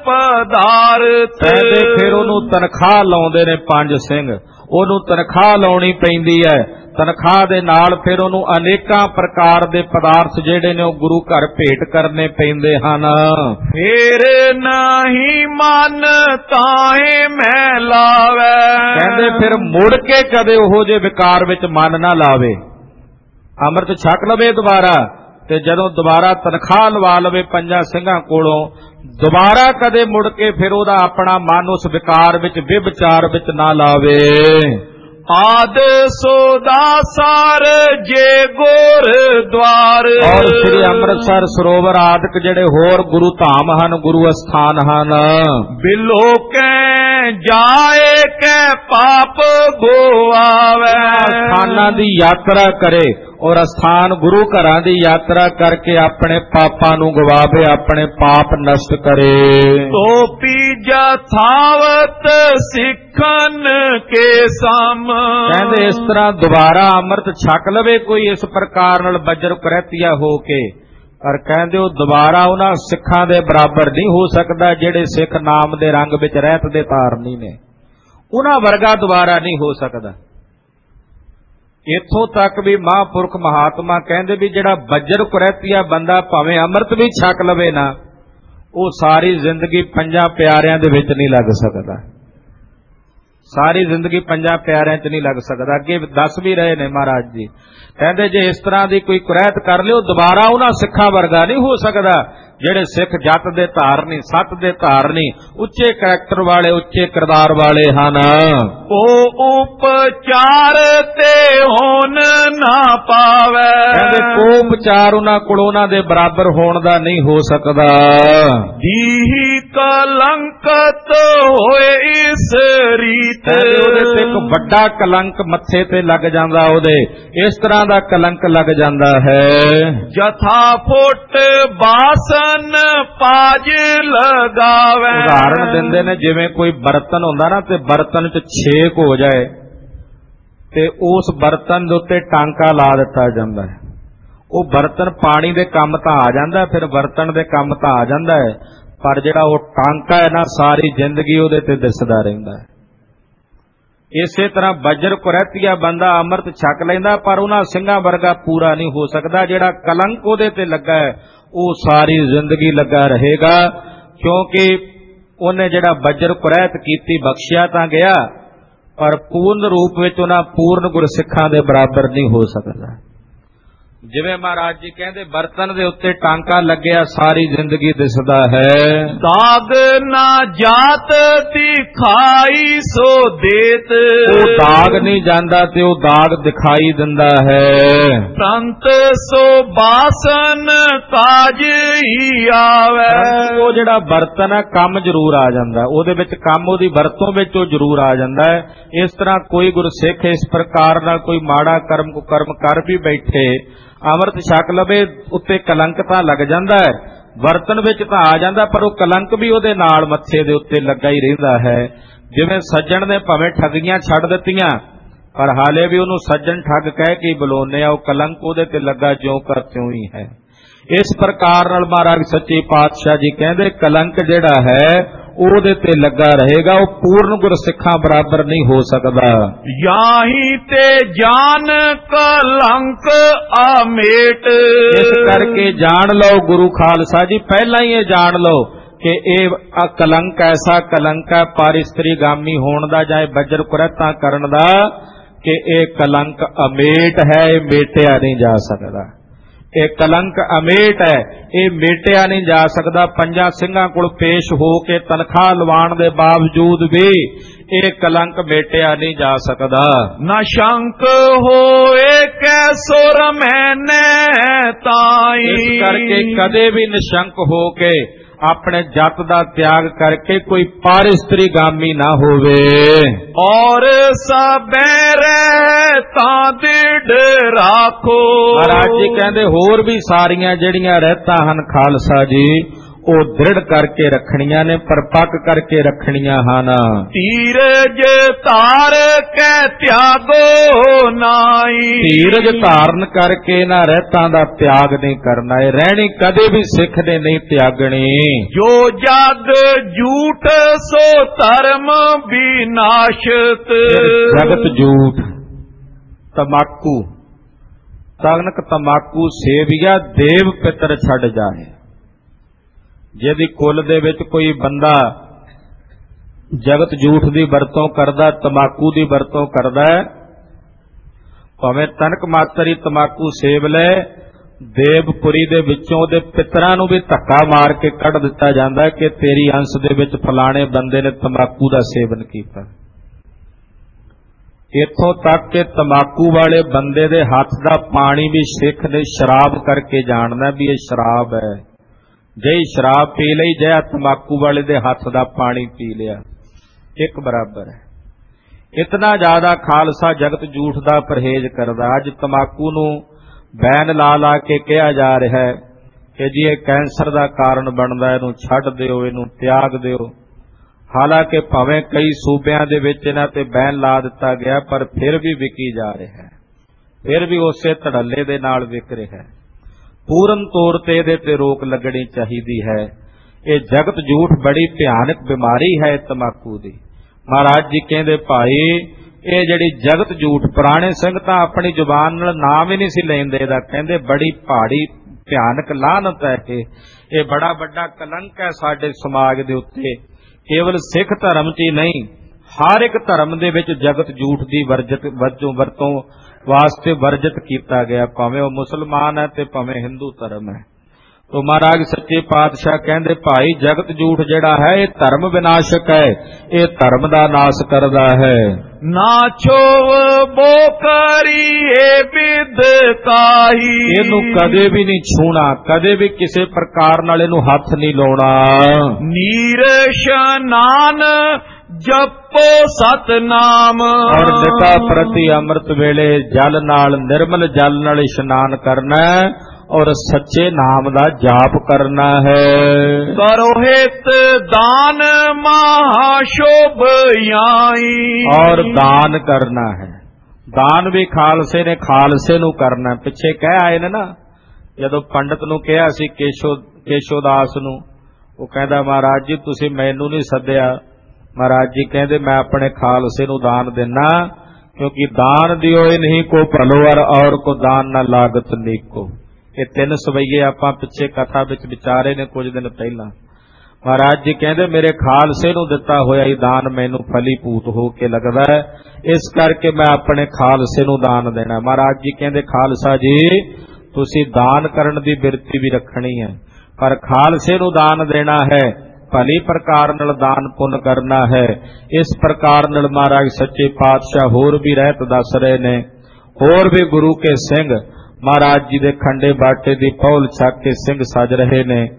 ਪਦਾਰਥ। ਤੇ ਫਿਰ ਉਹਨੂੰ ਤਨਖਾਹ ਲਾਉਂਦੇ ਨੇ ਪੰਜ ਸਿੰਘ, ਉਹਨੂੰ ਤਨਖਾਹ ਲਾਉਣੀ ਪੈਂਦੀ ਹੈ ਤਨਖਾਹ ਦੇ ਨਾਲ ਫਿਰ ਉਹਨੂੰ ਅਨੇਕਾਂ ਪ੍ਰਕਾਰ ਦੇ ਪਦਾਰਥ ਜਿਹੜੇ ਨੇ ਉਹ ਗੁਰੂ ਘਰ ਭੇਟ ਕਰਨੇ ਪੈਂਦੇ ਹਨ। ਫੇਰ ਨਹੀਂ ਮਨ ਤਾਹੇ ਮੈਂ ਲਾਵੇ। ਕਹਿੰਦੇ ਫਿਰ ਮੁੜ ਕੇ ਕਦੇ ਉਹੋ ਜਿਹੇ ਵਿਕਾਰ ਵਿੱਚ ਮਨ ਨਾ ਲਾਵੇ। ਅੰਮ੍ਰਿਤ ਛਕ ਲਵੇ ਦੁਬਾਰਾ, ਤੇ ਜਦੋਂ ਦੁਬਾਰਾ ਤਨਖਾਹ ਲਵਾ ਲਵੇ ਪੰਜਾਂ ਸਿੰਘਾਂ ਕੋਲੋਂ, ਦੁਬਾਰਾ ਕਦੇ ਮੁੜ ਕੇ ਫਿਰ ਉਹਦਾ ਆਪਣਾ ਮਨ ਉਸ ਵਿਕਾਰ ਵਿੱਚ ਵਿਵਚਾਰ ਵਿੱਚ ਨਾ ਲਾਵੇ। ਆਦ ਸੋਦਾ ਸਾਰ ਜੇ ਗੁਰਦੁਆਰ। ਔਰ ਸ੍ਰੀ ਅੰਮ੍ਰਿਤਸਰ ਸਰੋਵਰ ਆਦਿਕ ਜਿਹੜੇ ਹੋਰ ਗੁਰੂ ਧਾਮ ਹਨ, ਗੁਰੂ ਅਸਥਾਨ ਹਨ, ਬਿਲੋ ਕੈ ਜਾਏ ਕੈ ਪਾਪ ਗੋਆਵੇ। ਸਥਾਨਾਂ ਦੀ ਯਾਤਰਾ ਕਰੇ ਔਰ ਅਸਥਾਨ ਗੁਰੂ ਘਰਾਂ ਦੀ ਯਾਤਰਾ ਕਰਕੇ ਆਪਣੇ ਪਾਪਾਂ ਨੂੰ ਗਵਾਵੇ, ਆਪਣੇ ਪਾਪ ਨਸ਼ਟ ਕਰੇ। ਤੋਪੀ ਜਥਾਵਤ ਸਿੱਖਨ ਕੇ ਸਮ। ਕਹਿੰਦੇ ਇਸ ਤਰ੍ਹਾਂ ਦੁਬਾਰਾ ਅੰਮ੍ਰਿਤ ਛਕ ਲਵੇ ਕੋਈ ਇਸ ਪ੍ਰਕਾਰ ਨਾਲ ਬੱਜਰ ਕੁਰੈਤੀਆ ਹੋ ਕੇ, ਪਰ ਕਹਿੰਦੇ ਉਹ ਦੁਬਾਰਾ ਉਹਨਾਂ ਸਿੱਖਾਂ ਦੇ ਬਰਾਬਰ ਨਹੀਂ ਹੋ ਸਕਦਾ ਜਿਹੜੇ ਸਿੱਖ ਨਾਮ ਦੇ ਰੰਗ ਵਿੱਚ ਰਹਿਤ ਦੇ ਧਾਰਨੀ ਨੇ। ਉਹਨਾਂ ਵਰਗਾ ਦੁਬਾਰਾ ਨਹੀਂ ਹੋ ਸਕਦਾ। ਇੱਥੋਂ ਤੱਕ ਵੀ ਮਹਾਂਪੁਰਖ ਮਹਾਤਮਾ ਕਹਿੰਦੇ ਵੀ ਜਿਹੜਾ ਬੱਜਰ ਕੁਰੈਤੀਆ ਬੰਦਾ ਭਾਵੇਂ ਅੰਮ੍ਰਿਤ ਵੀ ਛਕ ਲਵੇ ਨਾ, ਉਹ ਸਾਰੀ ਜ਼ਿੰਦਗੀ ਪੰਜਾਂ ਪਿਆਰਿਆਂ ਦੇ ਵਿੱਚ ਨਹੀਂ ਲੱਗ ਸਕਦਾ। ਸਾਰੀ ਜ਼ਿੰਦਗੀ ਪੰਜਾਂ ਪਿਆਰਿਆਂ 'ਚ ਨਹੀਂ ਲੱਗ ਸਕਦਾ। ਅੱਗੇ ਦੱਸ ਵੀ ਰਹੇ ਨੇ ਮਹਾਰਾਜ ਜੀ, ਕਹਿੰਦੇ ਜੇ ਇਸ ਤਰ੍ਹਾਂ ਦੀ ਕੋਈ ਕੁਰੈਤ ਕਰ ਲਿਓ, ਦੁਬਾਰਾ ਉਹਨਾਂ ਸਿੱਖਾਂ ਵਰਗਾ ਨਹੀਂ ਹੋ ਸਕਦਾ ਜਿਹੜੇ ਸਿੱਖ ਜੱਤ ਦੇ ਧਾਰਨੀ, ਸੱਤ ਦੇ ਧਾਰਨੀ, ਉੱਚੇ ਕਰੈਕਟਰ ਵਾਲੇ, ਉੱਚੇ ਕਿਰਦਾਰ ਵਾਲੇ ਹਨ। ਉਹ ਉਪਚਾਰ ਤੇ ਹੋਣ ਨਾ ਪਾਵੇ। ਕਹਿੰਦੇ ਕੋਈ ਉਪਚਾਰ ਉਹਨਾਂ ਕੋਲ ਉਹਨਾਂ ਦੇ ਬਰਾਬਰ ਹੋਣ ਦਾ ਨਹੀਂ ਹੋ ਸਕਦਾ। ਜੀਹੀ ਕਲੰਕਤ ਹੋਏ ਇਸ ਰੀਤ। ਉਹਦੇ ਤੇ ਇੱਕ ਵੱਡਾ ਕਲੰਕ ਮੱਥੇ ਤੇ ਲੱਗ ਜਾਂਦਾ, ਉਹਦੇ ਇਸ ਤਰ੍ਹਾਂ ਦਾ ਕਲੰਕ ਲੱਗ ਜਾਂਦਾ ਹੈ। ਜਥਾ ਫੁੱਟ ਬਾਸਨ ਪਾਜ ਲਗਾਵੇ। ਉਦਾਹਰਣ ਦਿੰਦੇ ਨੇ ਜਿਵੇਂ ਕੋਈ ਬਰਤਨ ਹੁੰਦਾ ਨਾ, ਤੇ ਬਰਤਨ 'ਚ ਛੇਕ ਹੋ ਜਾਏ ਤੇ ਉਸ ਬਰਤਨ ਦੇ ਉੱਤੇ ਟਾਂਕਾ ਲਾ ਦਿੱਤਾ ਜਾਂਦਾ ਹੈ। ਉਹ ਬਰਤਨ ਪਾਣੀ ਦੇ ਕੰਮ ਤਾਂ ਆ ਜਾਂਦਾ, ਫਿਰ ਬਰਤਨ ਦੇ ਕੰਮ ਤਾਂ ਆ ਜਾਂਦਾ ਹੈ, ਪਰ ਜਿਹੜਾ ਉਹ ਟਾਂਕਾ ਹੈ ਨਾ, ਸਾਰੀ ਜ਼ਿੰਦਗੀ ਉਹਦੇ ਤੇ ਦਿਸਦਾ ਰਹਿੰਦਾ ਹੈ। ਇਸੇ ਤਰ੍ਹਾਂ ਬੱਜਰ ਕੁਰੈਤੀਆ ਬੰਦਾ ਅੰਮ੍ਰਿਤ ਛਕ ਲੈਂਦਾ, ਪਰ ਉਹਨਾਂ ਸਿੰਘਾਂ ਵਰਗਾ ਪੂਰਾ ਨਹੀਂ ਹੋ ਸਕਦਾ। ਜਿਹੜਾ ਕਲੰਕ ਉਹਦੇ ਤੇ ਲੱਗਾ ਹੈ ਉਹ ਸਾਰੀ ਜ਼ਿੰਦਗੀ ਲੱਗਾ ਰਹੇਗਾ, ਕਿਉਂਕਿ ਉਹਨੇ ਜਿਹੜਾ ਬੱਜਰ ਕੁਰੈਤ ਕੀਤੀ ਬਖਸ਼ਿਆ ਤਾਂ ਗਿਆ, ਪਰ ਪੂਰਨ ਰੂਪ ਵਿੱਚ ਉਹਨਾਂ ਪੂਰਨ ਗੁਰਸਿੱਖਾਂ ਦੇ ਬਰਾਬਰ ਨਹੀਂ ਹੋ ਸਕਦਾ। ਜਿਵੇਂ ਮਹਾਰਾਜ ਜੀ ਕਹਿੰਦੇ ਬਰਤਨ ਦੇ ਉੱਤੇ ਟਾਂਕਾ ਲੱਗਿਆ ਸਾਰੀ ਜ਼ਿੰਦਗੀ ਦਿਸਦਾ ਹੈ। ਦਾਗ ਨਾ ਜਾਤ ਦਿਖਾਈ ਸੋ ਦੇਤ। ਉਹ ਦਾਗ ਨਹੀਂ ਜਾਂਦਾ ਤੇ ਉਹ ਦਾਗ ਦਿਖਾਈ ਦਿੰਦਾ ਹੈ। ਸੰਤ ਸੋ ਬਾਸਨ ਕਾਜ ਹੀ ਆਵੇ। ਉਹ ਜਿਹੜਾ ਬਰਤਨ ਹੈ ਕੰਮ ਜ਼ਰੂਰ ਆ ਜਾਂਦਾ, ਉਹਦੇ ਵਿੱਚ ਕੰਮ, ਉਹਦੀ ਵਰਤੋਂ ਵਿੱਚ ਉਹ ਜ਼ਰੂਰ ਆ ਜਾਂਦਾ ਹੈ। ਇਸ ਤਰ੍ਹਾਂ ਕੋਈ ਗੁਰਸਿੱਖ ਇਸ ਪ੍ਰਕਾਰ ਨਾਲ ਕੋਈ ਮਾੜਾ ਕਰਮ ਕੁਕਰਮ ਕਰ ਵੀ ਬੈਠੇ, ਅੰਮ੍ਰਿਤ ਛਕ ਲਵੇ, ਉੱਤੇ ਕਲੰਕ ਤਾਂ ਲੱਗ ਜਾਂਦਾ ਹੈ, ਬਰਤਨ ਵਿੱਚ ਤਾਂ ਆ ਜਾਂਦਾ, ਪਰ ਉਹ ਕਲੰਕ ਵੀ ਉਹਦੇ ਨਾਲ ਮੱਥੇ ਦੇ ਉੱਤੇ ਲੱਗਾ ਹੀ ਰਹਿੰਦਾ ਹੈ। ਜਿਵੇਂ ਸੱਜਣ ਨੇ ਭਾਵੇਂ ਠੱਗੀਆਂ ਛੱਡ ਦਿੱਤੀਆਂ, ਪਰ ਹਾਲੇ ਵੀ ਉਹਨੂੰ ਸੱਜਣ ਠੱਗ ਕਹਿ ਕੇ ਬੁਲਾਉਂਦੇ ਆ, ਉਹ ਕਲੰਕ ਉਹਦੇ ਤੇ ਲੱਗਾ ਜਿਉਂ ਕਰ ਤਿਉਂ ਹੀ ਹੈ। ਇਸ ਪ੍ਰਕਾਰ ਨਾਲ ਮਹਾਰਾਜ ਸੱਚੇ ਪਾਤਸ਼ਾਹ ਜੀ ਕਹਿੰਦੇ ਕਲੰਕ ਜਿਹੜਾ ਹੈ ਉਹਦੇ ਤੇ ਲੱਗਾ ਰਹੇਗਾ, ਉਹ ਪੂਰਨ ਗੁਰਸਿੱਖਾਂ ਬਰਾਬਰ ਨਹੀਂ ਹੋ ਸਕਦਾ। ਯਾਹੀ ਤੇ ਜਾਨ ਕਲੰਕ ਅਮੇਟ। ਇਸ ਕਰਕੇ ਜਾਣ ਲਓ ਗੁਰੂ ਖਾਲਸਾ ਜੀ, ਪਹਿਲਾਂ ਹੀ ਇਹ ਜਾਣ ਲਓ ਕਿ ਇਹ ਕਲੰਕ ਐਸਾ ਕਲੰਕ ਹੈ ਪਰ ਇਸਤਰੀਗਾਮੀ ਹੋਣ ਦਾ ਜਾਂ ਬੱਜਰ ਕੁਰੈਤਾਂ ਕਰਨ ਦਾ, ਕਿ ਇਹ ਕਲੰਕ ਅਮੇਟ ਹੈ, ਇਹ ਮੇਟਿਆ ਨਹੀਂ ਜਾ ਸਕਦਾ। ਇਹ ਕਲੰਕ ਅਮੇਟ ਹੈ, ਇਹ ਮੇਟਿਆ ਨਹੀਂ ਜਾ ਸਕਦਾ। ਪੰਜਾਂ ਸਿੰਘਾਂ ਕੋਲ ਪੇਸ਼ ਹੋ ਕੇ ਤਨਖਾਹ ਲਵਾਉਣ ਦੇ ਬਾਵਜੂਦ ਵੀ ਇਹ ਕਲੰਕ ਮੇਟਿਆ ਨਹੀਂ ਜਾ ਸਕਦਾ। ਨਾ ਸ਼ੰਕ ਹੋਏ ਕੈ ਸੁਰ ਮੈਨੇ ਤਾਈ। ਇਸ ਕਰਕੇ ਕਦੇ ਵੀ ਨਿਸ਼ੰਕ ਹੋ ਕੇ ਆਪਣੇ ਜੱਤ ਦਾ ਤਿਆਗ ਕਰਕੇ ਕੋਈ ਪਾਰਿਸਤਰੀਗਾਮੀ ਨਾ ਹੋਵੇ। ਔਰ ਸਬੇਰੇ ਤਾਂ ਦਿੜ ਰਾਖੋ। ਮਹਾਰਾਜ ਜੀ ਕਹਿੰਦੇ ਹੋਰ ਵੀ ਸਾਰੀਆਂ ਜਿਹੜੀਆਂ ਰਹਿਤਾਂ ਹਨ ਖਾਲਸਾ ਜੀ, ਉਹ ਦ੍ਰਿੜ ਕਰਕੇ ਰੱਖਣੀਆਂ ਨੇ, ਪਰਪੱਕ ਕਰਕੇ ਰੱਖਣੀਆਂ ਹਨ। ਧੀਰਜ ਧਾਰ ਕੇ ਤਿਆਗੋ ਨਾਈ। ਧੀਰਜ ਧਾਰਨ ਕਰਕੇ ਨਾ ਰਹਿਤਾਂ ਦਾ ਤਿਆਗ ਨਹੀਂ ਕਰਨਾ, ਇਹ ਰਹਿਣੀ ਕਦੇ ਵੀ ਸਿੱਖ ਨੇ ਨਹੀਂ ਤਿਆਗਣੀ। ਜੋ ਜਗ ਝੂਠ ਸੋ ਧਰਮ ਵਿਨਾਸ਼ਤ। ਜਗਤ ਝੂਠ, ਤਮਾਕੂ ਤਨਕ ਤਮਾਕੂ ਸੇਵੀਆ ਦੇਵ ਪਿਤਰ ਛੱਡ ਜਾਏ। ਜਿਹਦੀ ਕੁੱਲ ਦੇ ਵਿੱਚ ਕੋਈ ਬੰਦਾ ਜਗਤ ਜੂਠ ਦੀ ਵਰਤੋਂ ਕਰਦਾ, ਤਮਾਕੂ ਦੀ ਵਰਤੋਂ ਕਰਦਾ, ਭਾਵੇਂ ਤਨਕ ਮਾਤਰ ਹੀ ਤਮਾਕੂ ਸੇਵ ਲੈ, ਦੇਵਪੁਰੀ ਦੇ ਵਿੱਚੋਂ ਉਹਦੇ ਪਿਤਰਾਂ ਨੂੰ ਵੀ ਧੱਕਾ ਮਾਰ ਕੇ ਕੱਢ ਦਿੱਤਾ ਜਾਂਦਾ ਕਿ ਤੇਰੀ ਅੰਸ਼ ਦੇ ਵਿੱਚ ਫਲਾਣੇ ਬੰਦੇ ਨੇ ਤਮਾਕੂ ਦਾ ਸੇਵਨ ਕੀਤਾ। ਇੱਥੋਂ ਤੱਕ ਕਿ ਤਮਾਕੂ ਵਾਲੇ ਬੰਦੇ ਦੇ ਹੱਥ ਦਾ ਪਾਣੀ ਵੀ ਸਿੱਖ ਨੇ ਸ਼ਰਾਬ ਕਰਕੇ ਜਾਣਦਾ ਵੀ ਇਹ ਸ਼ਰਾਬ ਹੈ। ਜੇ ਸ਼ਰਾਬ ਪੀ ਲਈ, ਜੇ ਤਮਾਕੂ ਵਾਲੇ ਦੇ ਹੱਥ ਦਾ ਪਾਣੀ ਪੀ ਲਿਆ, ਇੱਕ ਬਰਾਬਰ ਹੈ। ਇਤਨਾ ਜ਼ਿਆਦਾ ਖਾਲਸਾ ਜਗਤ ਝੂਠ ਦਾ ਪਰਹੇਜ਼ ਕਰਦਾ। ਅੱਜ ਤਮਾਕੂ ਨੂੰ ਬੈਨ ਲਾ ਲਾ ਕੇ ਕਿਹਾ ਜਾ ਰਿਹਾ ਹੈ ਕਿ ਜੀ ਇਹ ਕੈਂਸਰ ਦਾ ਕਾਰਨ ਬਣਦਾ, ਇਹਨੂੰ ਛੱਡ ਦਿਓ, ਇਹਨੂੰ ਤਿਆਗ ਦਿਓ। ਹਾਲਾਂਕਿ ਭਾਵੇਂ ਕਈ ਸੂਬਿਆਂ ਦੇ ਵਿੱਚ ਇਹਨਾਂ ਤੇ ਬੈਨ ਲਾ ਦਿੱਤਾ ਗਿਆ, ਪਰ ਫਿਰ ਵੀ ਵਿਕੀ ਜਾ ਰਿਹਾ ਹੈ, ਫਿਰ ਵੀ ਉਸੇ ਧੜੱਲੇ ਦੇ ਨਾਲ ਵਿਕ ਰਿਹਾ ਹੈ। ਪੂਰਨ ਤੌਰ ਤੇ ਇਹਦੇ ਤੇ ਰੋਕ ਲੱਗਣੀ ਚਾਹੀਦੀ ਹੈ। ਇਹ ਜਗਤ ਝੂਠ ਬੜੀ ਭਿਆਨਕ ਬਿਮਾਰੀ ਹੈ ਤਮਾਕੂ ਦੀ। ਮਹਾਰਾਜ ਜੀ ਕਹਿੰਦੇ ਭਾਈ ਇਹ ਜਿਹੜੀ ਜਗਤ ਝੂਠ, ਪੁਰਾਣੇ ਸਿੰਘ ਤਾਂ ਆਪਣੀ ਜ਼ੁਬਾਨ ਨਾਲ ਨਾਮ ਹੀ ਨਹੀਂ ਸੀ ਲੈਂਦੇ ਇਹਦਾ, ਕਹਿੰਦੇ ਬੜੀ ਪਹਾੜੀ ਭਿਆਨਕ ਲਾਹਨਤ ਹੈ ਇਹ ਇਹ ਬੜਾ ਵੱਡਾ ਕਲੰਕ ਹੈ ਸਾਡੇ ਸਮਾਜ ਦੇ ਉੱਤੇ। ਕੇਵਲ ਸਿੱਖ ਧਰਮ 'ਚ ਹੀ ਨਹੀਂ, ਹਰ ਇੱਕ ਧਰਮ ਦੇ ਵਿੱਚ ਜਗਤ ਝੂਠ ਦੀ ਵਰਜਤ ਵਜੋਂ ਵਰਤੋਂ ਵਾਸਤੇ ਵਰਜਿਤ ਕੀਤਾ ਗਿਆ, ਭਾਵੇਂ ਉਹ ਮੁਸਲਮਾਨ ਹੈ ਤੇ ਭਾਵੇਂ ਹਿੰਦੂ ਧਰਮ ਹੈ। ਤੋ ਮਹਾਰਾਜ ਸੱਚੇ ਪਾਤਸ਼ਾਹ ਕਹਿੰਦੇ ਭਾਈ ਜਗਤ ਝੂਠ ਜਿਹੜਾ ਹੈ ਇਹ ਧਰਮ ਵਿਨਾਸ਼ਕ ਹੈ, ਇਹ ਧਰਮ ਦਾ ਨਾਸ਼ ਕਰਦਾ ਹੈ। ਨਾਚੋ ਬੋਕਰੀ ਏ ਬਿਦ ਕਾਹੀ, ਇਹਨੂੰ ਕਦੇ ਵੀ ਨਹੀਂ ਛੂਣਾ, ਕਦੇ ਵੀ ਕਿਸੇ ਪ੍ਰਕਾਰ ਨਾਲ ਇਹਨੂੰ ਹੱਥ ਨਹੀਂ ਲਾਉਣਾ। ਨੀਰ ਇਸ਼ਨਾਨ ਜਪੋ ਸਤਨਾਮ, ਔਰ ਨਿਤਾ ਪ੍ਰਤੀ ਅੰਮ੍ਰਿਤ ਵੇਲੇ ਜਲ ਨਾਲ, ਨਿਰਮਲ ਜਲ ਨਾਲ ਇਸ਼ਨਾਨ ਕਰਨਾ ਔਰ ਸੱਚੇ ਨਾਮ ਦਾ ਜਾਪ ਕਰਨਾ ਹੈ। ਕਰੋ ਹਿਤ ਦਾਨ ਮਹਾ ਸ਼ੋਭ ਆਈ, ਔਰ ਦਾਨ ਕਰਨਾ ਹੈ। ਦਾਨ ਵੀ ਖਾਲਸੇ ਨੇ ਖਾਲਸੇ ਨੂੰ ਕਰਨਾ। ਪਿੱਛੇ ਕਹਿ ਆਏ ਨੇ ਨਾ, ਜਦੋਂ ਪੰਡਤ ਨੂੰ ਕਿਹਾ ਸੀ ਕੇਸ਼ੋ ਕੇਸ਼ੋਦਾਸ ਨੂੰ, ਉਹ ਕਹਿੰਦਾ ਮਹਾਰਾਜ ਜੀ ਤੁਸੀਂ ਮੈਨੂੰ ਨਹੀਂ ਸੱਦਿਆ। ਮਹਾਰਾਜ ਜੀ ਕਹਿੰਦੇ ਮੈਂ ਆਪਣੇ ਖਾਲਸੇ ਨੂੰ ਦਾਨ ਦੇਣਾ, ਕਿਉਂਕਿ ਦਾਨ ਦਿਓ ਨਹੀਂ ਕੋ ਭਲੋ ਔਰ ਕੋ ਦਾਨ ਨਾ ਲਾਗਤ ਨੀਕੋ। ਇਹ ਤਿੰਨ ਸਵਈਏ ਆਪਾਂ ਪਿੱਛੇ ਕਥਾ ਵਿੱਚ ਵਿਚਾਰੇ ਨੇ ਕੁਝ ਦਿਨ ਪਹਿਲਾਂ। ਮਹਾਰਾਜ ਜੀ ਕਹਿੰਦੇ ਮੇਰੇ ਖਾਲਸੇ ਨੂੰ ਦਿੱਤਾ ਹੋਇਆ ਹੀ ਦਾਨ ਮੈਨੂੰ ਫਲੀਭੂਤ ਹੋ ਕੇ ਲੱਗਦਾ ਹੈ, ਇਸ ਕਰਕੇ ਮੈਂ ਆਪਣੇ ਖਾਲਸੇ ਨੂੰ ਦਾਨ ਦੇਣਾ। ਮਹਾਰਾਜ ਜੀ ਕਹਿੰਦੇ ਖਾਲਸਾ ਜੀ ਤੁਸੀਂ ਦਾਨ ਕਰਨ ਦੀ ਬਿਰਤੀ ਵੀ ਰੱਖਣੀ ਹੈ, ਪਰ ਖਾਲਸੇ ਨੂੰ ਦਾਨ ਦੇਣਾ ਹੈ, ਭਲੀ ਪ੍ਰਕਾਰ ਨਾਲ ਦਾਨ ਪੁੰਨ ਕਰਨਾ ਹੈ। ਇਸ ਪ੍ਰਕਾਰ ਨਾਲ ਮਹਾਰਾਜ ਸੱਚੇ ਪਾਤਸ਼ਾਹ ਹੋਰ ਵੀ ਰਹਿਤ ਦੱਸ ਰਹੇ ਨੇ। ਹੋਰ ਵੀ ਗੁਰੂ ਕੇ ਸਿੰਘ ਮਹਾਰਾਜ ਜੀ ਦੇ ਖੰਡੇ ਬਾਟੇ ਦੀ ਪੌਲ ਛੱਕ ਕੇ ਸਿੰਘ ਸਜ ਰਹੇ ਨੇ।